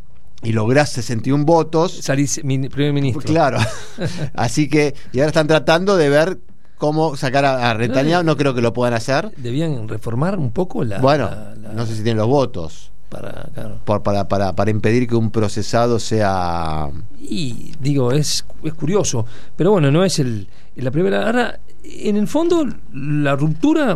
y lográs sesenta y uno votos. Salís min, primer ministro. Claro. Así que, y ahora están tratando de ver cómo sacar a, a Netanyahu, no creo que lo puedan hacer. Debían reformar un poco la... Bueno, la, la, no sé si tienen los votos. Para, claro. Por, para, para, para impedir que un procesado sea... Y digo, es, es curioso, pero bueno, no es el, la primera... Ahora, en el fondo, la ruptura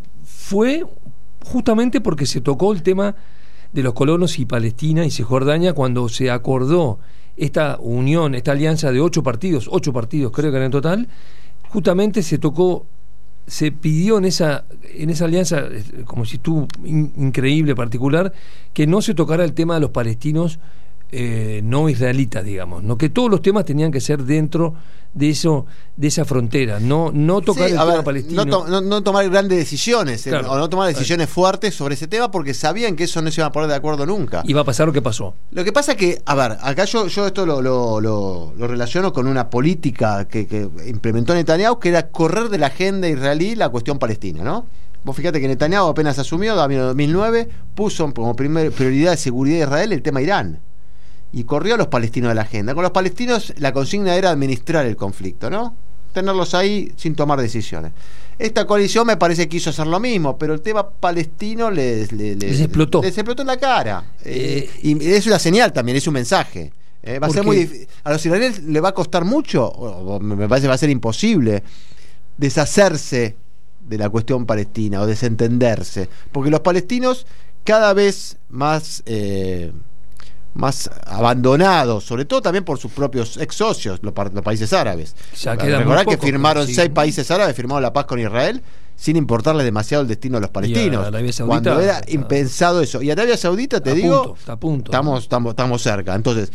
fue justamente porque se tocó el tema de los colonos y Palestina y Cisjordania cuando se acordó esta unión, esta alianza de ocho partidos, ocho partidos creo que eran en total, justamente se tocó, se pidió en esa en esa alianza, como si estuvo in, increíble, particular, que no se tocara el tema de los palestinos eh, no israelitas, digamos, no, que todos los temas tenían que ser dentro de eso, de esa frontera, no no tocar sí, el a tema ver, palestino, no, to, no, no tomar grandes decisiones, claro, eh, o no tomar decisiones claro. fuertes sobre ese tema, porque sabían que eso no se iba a poner de acuerdo nunca. Y va a pasar lo que pasó. Lo que pasa es que, a ver, acá yo, yo esto lo, lo, lo, lo relaciono con una política que, que implementó Netanyahu, que era correr de la agenda israelí la cuestión palestina, ¿no? Vos fíjate que Netanyahu apenas asumió, en dos mil nueve, puso como primer prioridad de seguridad de Israel el tema Irán. Y corrió a los palestinos de la agenda. Con los palestinos la consigna era administrar el conflicto, ¿no? Tenerlos ahí sin tomar decisiones. Esta coalición me parece que quiso hacer lo mismo, pero el tema palestino les, les, les, les explotó. Les explotó en la cara. Eh, y es una señal también, es un mensaje. Eh, va a ser muy difícil. A los israelíes le va a costar mucho, o, o me parece que va a ser imposible, deshacerse de la cuestión palestina o desentenderse. Porque los palestinos cada vez más... Eh, más abandonados, sobre todo también por sus propios ex socios, los, los países árabes. Recordad que firmaron sí. seis países árabes, firmaron la paz con Israel, sin importarle demasiado el destino de los palestinos. Arabia Saudita, cuando era está, impensado eso. Y Arabia Saudita, te a digo, punto, está a punto, estamos, ¿no? estamos, estamos cerca. Entonces,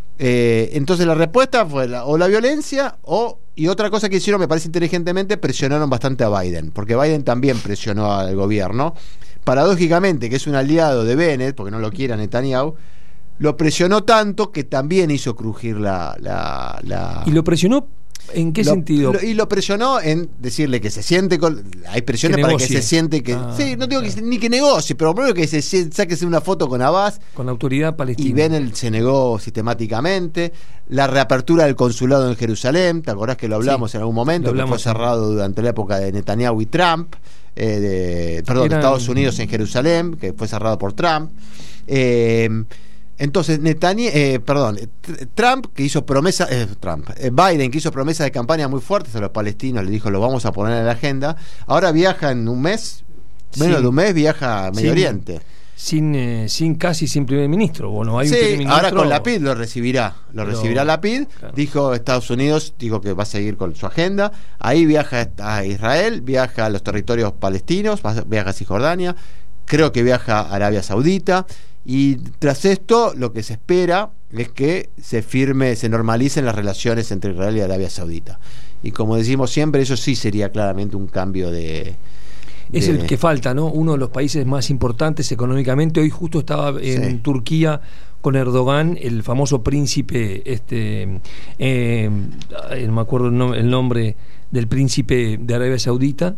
eh, entonces la respuesta fue la, o la violencia o, y otra cosa que hicieron, me parece inteligentemente, presionaron bastante a Biden, porque Biden también presionó al gobierno. Paradójicamente, que es un aliado de Bennett, porque no lo quiere Netanyahu, lo presionó tanto que también hizo crujir la... la, la... ¿Y lo presionó en qué lo, sentido? Lo, y lo presionó en decirle que se siente con... Hay presiones que para que se siente que... Ah, sí, no digo claro. que ni que negocie, pero primero que se sáquese una foto con Abbas. Con la autoridad palestina. Y Bennett se negó sistemáticamente. La reapertura del consulado en Jerusalén, ¿te acordás que lo hablamos sí, en algún momento? Que fue cerrado durante la época de Netanyahu y Trump. Eh, de, perdón, Eran... Estados Unidos en Jerusalén, que fue cerrado por Trump. Eh... Entonces, Netanyahu, eh, perdón, Trump, que hizo promesa, eh, Trump, eh, Biden, que hizo promesas de campaña muy fuertes a los palestinos, le dijo, lo vamos a poner en la agenda. Ahora viaja en un mes, menos sí. de un mes, viaja a Medio sin, Oriente. Sin, eh, sin casi sin primer ministro. Bueno, hay sí, un primer ministro, ahora con Lapid lo recibirá. Lo pero, recibirá Lapid. Claro. Dijo Estados Unidos, dijo que va a seguir con su agenda. Ahí viaja a Israel, viaja a los territorios palestinos, viaja a Cisjordania, creo que viaja a Arabia Saudita. Y tras esto lo que se espera es que se firme, se normalicen las relaciones entre Israel y Arabia Saudita. Y como decimos siempre, eso sí sería claramente un cambio de... Es de... el que falta, ¿no? Uno de los países más importantes económicamente. Hoy justo estaba en sí. Turquía con Erdogan, el famoso príncipe, este, eh, no me acuerdo el, nom- el nombre del príncipe de Arabia Saudita,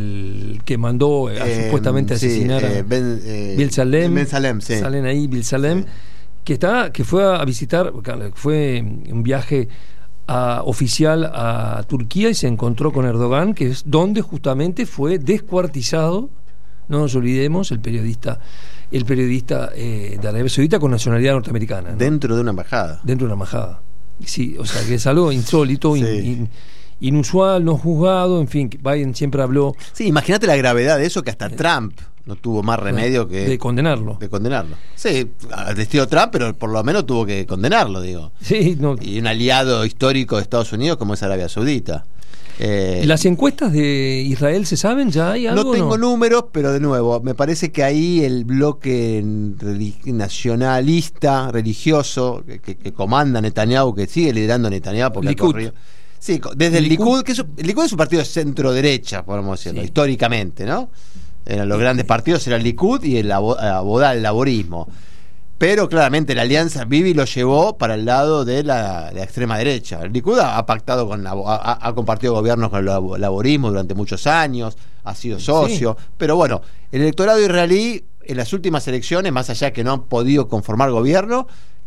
el que mandó a, eh, supuestamente sí, asesinar eh, a ben, eh, Bil Salem, Ben Salem, sí. salen ahí Bil Salem, sí. que está, que fue a visitar, fue un viaje a, oficial a Turquía y se encontró con Erdogan, que es donde justamente fue descuartizado, no nos olvidemos, el periodista el periodista eh, de Arabia Saudita con nacionalidad norteamericana, ¿no? Dentro de una embajada. Dentro de una embajada. Sí, o sea, que es algo insólito, sí. in, in, inusual, no juzgado, en fin, Biden siempre habló... Sí, imagínate la gravedad de eso, que hasta eh, Trump no tuvo más remedio que... De condenarlo. De condenarlo. Sí, al estilo Trump, pero por lo menos tuvo que condenarlo, digo. Sí, no. Y un aliado histórico de Estados Unidos como es Arabia Saudita. Eh, ¿Las encuestas de Israel se saben? ¿Ya hay algo? No tengo no? números, pero de nuevo, me parece que ahí el bloque nacionalista, religioso, que, que, que comanda Netanyahu, que sigue liderando Netanyahu porque ha corrido... Sí, desde el Likud, que es, el Likud es un partido de centro-derecha, podemos decirlo, sí. históricamente, ¿no? Eran los grandes partidos, era el Likud y el Abodá, el laborismo. Pero claramente la alianza Bibi lo llevó para el lado de la, de la extrema derecha. El Likud ha, ha pactado con, ha, ha compartido gobiernos con el laborismo durante muchos años, ha sido socio. Sí. Pero bueno, el electorado israelí en las últimas elecciones, más allá que no han podido conformar gobierno,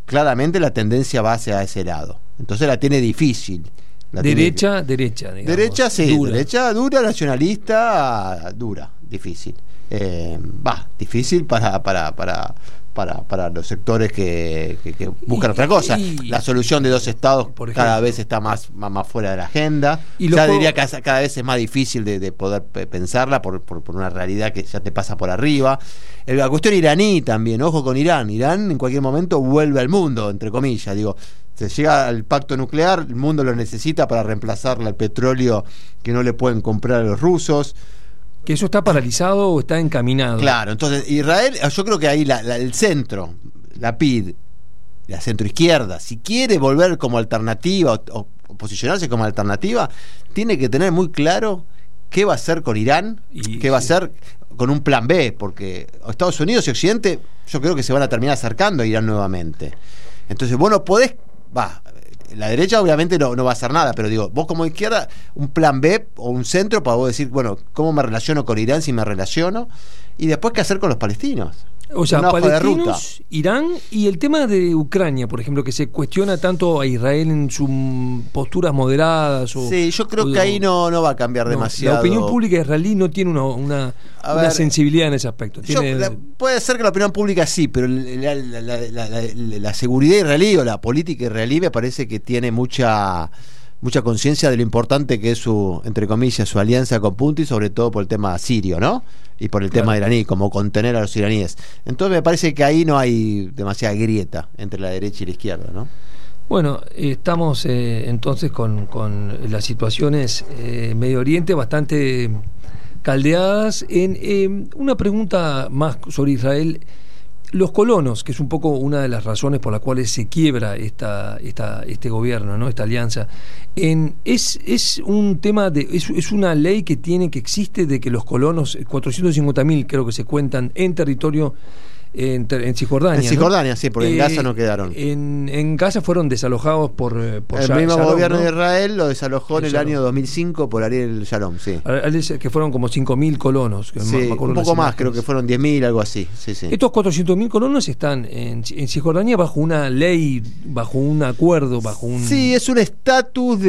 claramente la tendencia va hacia ese lado. Entonces la tiene difícil. La derecha, tiene... derecha, digamos. Derecha, sí, dura. derecha dura, nacionalista, dura, difícil. Eh, va, difícil para, para, para, para, para los sectores que, que, que buscan Y- otra cosa. y- La solución de dos estados por ejemplo. cada vez está más, más, más fuera de la agenda. Y los Ya juegos- diría que cada, cada vez es más difícil de, de poder pe- pensarla por, por, por una realidad que ya te pasa por arriba. Eh, La cuestión iraní también, ojo con Irán. Irán en cualquier momento vuelve al mundo, entre comillas, digo. Se llega al pacto nuclear, el mundo lo necesita para reemplazarle al petróleo que no le pueden comprar a los rusos. Que eso está paralizado o está encaminado. Claro, entonces Israel, yo creo que ahí la, la- el centro, la P I D, la centroizquierda, si quiere volver como alternativa o, o- o posicionarse como alternativa, tiene que tener muy claro qué va a hacer con Irán, Y- qué va a sí. hacer con un plan B, porque Estados Unidos y Occidente yo creo que se van a terminar acercando a Irán nuevamente. Entonces vos no podés, va, la derecha obviamente no, no va a hacer nada, pero digo, vos como izquierda, un plan B o un centro para vos decir, bueno, ¿cómo me relaciono con Irán si me relaciono? Y después, ¿qué hacer con los palestinos? O sea, Una hoja de ruta. palestinos, Irán y el tema de Ucrania, por ejemplo, que se cuestiona tanto a Israel en sus posturas moderadas. O, Sí, yo creo o- que ahí no, no va a cambiar no, demasiado. La opinión pública israelí no tiene una, una, A una ver, sensibilidad en ese aspecto. Yo- Tiene, la- puede ser que la opinión pública sí, pero la, la- la- la- la- la seguridad israelí o la política israelí me parece que tiene mucha mucha conciencia de lo importante que es su, entre comillas, su alianza con Punti, sobre todo por el tema sirio, ¿no? Y por el Claro. tema iraní, como contener a los iraníes. Entonces me parece que ahí no hay demasiada grieta entre la derecha y la izquierda, ¿no? Bueno, estamos eh, entonces con, con las situaciones eh, Medio Oriente bastante caldeadas. En eh, una pregunta más sobre Israel. Los colonos, que es un poco una de las razones por las cuales se quiebra esta, esta, este gobierno, ¿no? Esta alianza, en, es, es un tema de, es, es una ley que tiene, que existe, de que los colonos, cuatrocientos cincuenta mil creo que se cuentan en territorio en, en Cisjordania. En Cisjordania, ¿no? sí, porque en Eh, Gaza no quedaron. En, en Gaza fueron desalojados por, eh, por El Sha- mismo Shalom, gobierno ¿no? de Israel lo desalojó en el Shalom. año dos mil cinco por Ariel Sharon, sí. Al- Que fueron como cinco mil colonos. Que Sí, me acuerdo un las poco más, imágenes. creo que fueron diez mil, algo así. Sí, sí. Estos cuatrocientos mil colonos están en, en Cisjordania bajo una ley, bajo un acuerdo, bajo un... Sí, es un estatus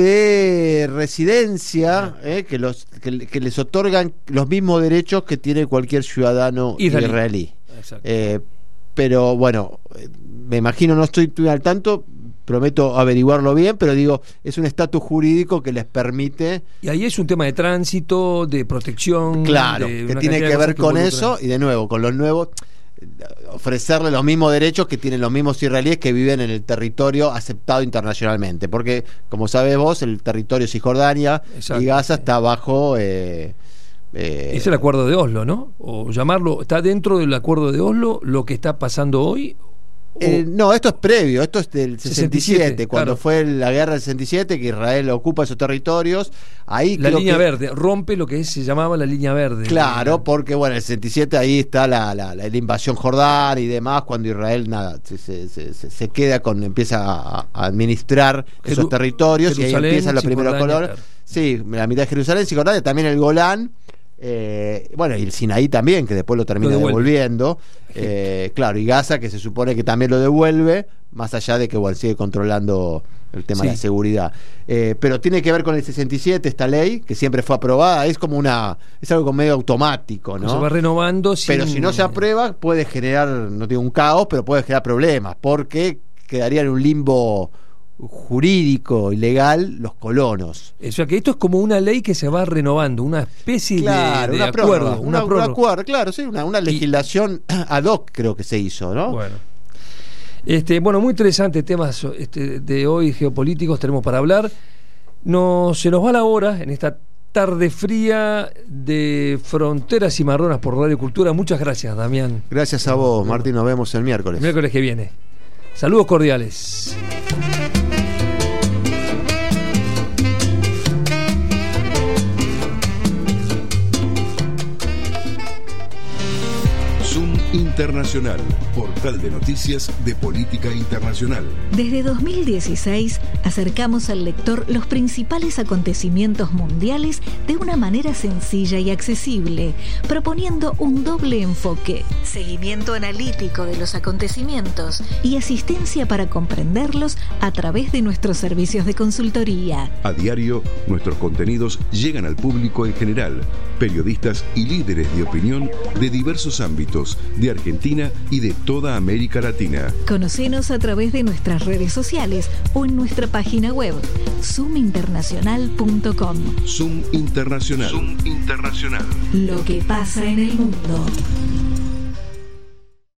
de residencia eh, que, los, que, que les otorgan los mismos derechos que tiene cualquier ciudadano Israelí. israelí. Exacto. Eh, pero bueno, eh, me imagino, no estoy, estoy al tanto, prometo averiguarlo bien, pero digo, es un estatus jurídico que les permite, Y ahí es un tema de tránsito, de protección. claro, de que una tiene cantidad de que ver cosas con involucran. eso, y de nuevo, con los nuevos, eh, ofrecerle los mismos derechos que tienen los mismos israelíes que viven en el territorio aceptado internacionalmente, porque como sabes vos, el territorio Cisjordania Exacto, y Gaza sí. está bajo... Eh, eh, Es el acuerdo de Oslo, ¿no? O llamarlo, ¿está dentro del acuerdo de Oslo lo que está pasando hoy? O- Eh, no, esto es previo, esto es del sesenta y siete, sesenta y siete, cuando claro. fue la guerra del sesenta y siete, que Israel ocupa esos territorios. Ahí la creo línea que- verde, rompe lo que se llamaba la línea verde. Claro, porque bueno, en el sesenta y siete ahí está la, la, la- la invasión jordana y demás, cuando Israel nada se, se, se, se- se queda con, empieza a, a administrar Jeru- esos territorios y ahí Jerusalén, empiezan los primeros Cisjordania, colores. claro. Sí, la mitad de Jerusalén, Cisjordania, también el Golán. Eh, bueno, y el Sinaí también, que después lo termina Lo devuelve. devolviendo. Eh, claro, y Gaza, que se supone que también lo devuelve, más allá de que bueno, sigue controlando el tema Sí. de la seguridad. Eh, pero tiene que ver con el sesenta y siete, esta ley, que siempre fue aprobada, es como una, es algo medio automático, ¿no? Se va renovando. Pero sin- si no se aprueba, puede generar, no digo un caos, pero puede generar problemas, porque quedaría en un limbo jurídico y legal los colonos. O sea que esto es como una ley que se va renovando, una especie Claro, de, de una acuerdo. prórroga, una una, una prórroga. acuerdo, claro, sí, una, una legislación ad hoc creo que se hizo, ¿no? Bueno. Este, bueno, muy interesante temas este, de hoy geopolíticos tenemos para hablar. No, se nos va la hora en esta tarde fría de Fronteras y Marronas por Radio Cultura. Muchas gracias, Damián. Gracias a vos, Martín, nos vemos el miércoles. El miércoles que viene. Saludos cordiales. Zoom Internacional por portal de noticias de política internacional. Desde dos mil dieciséis acercamos al lector los principales acontecimientos mundiales de una manera sencilla y accesible, proponiendo un doble enfoque: seguimiento analítico de los acontecimientos y asistencia para comprenderlos a través de nuestros servicios de consultoría. A diario, nuestros contenidos llegan al público en general, periodistas y líderes de opinión de diversos ámbitos de Argentina y de toda América Latina. Conocenos a través de nuestras redes sociales o en nuestra página web zoom internacional punto com. Zoom Internacional. Zoom Internacional. Lo que pasa en el mundo.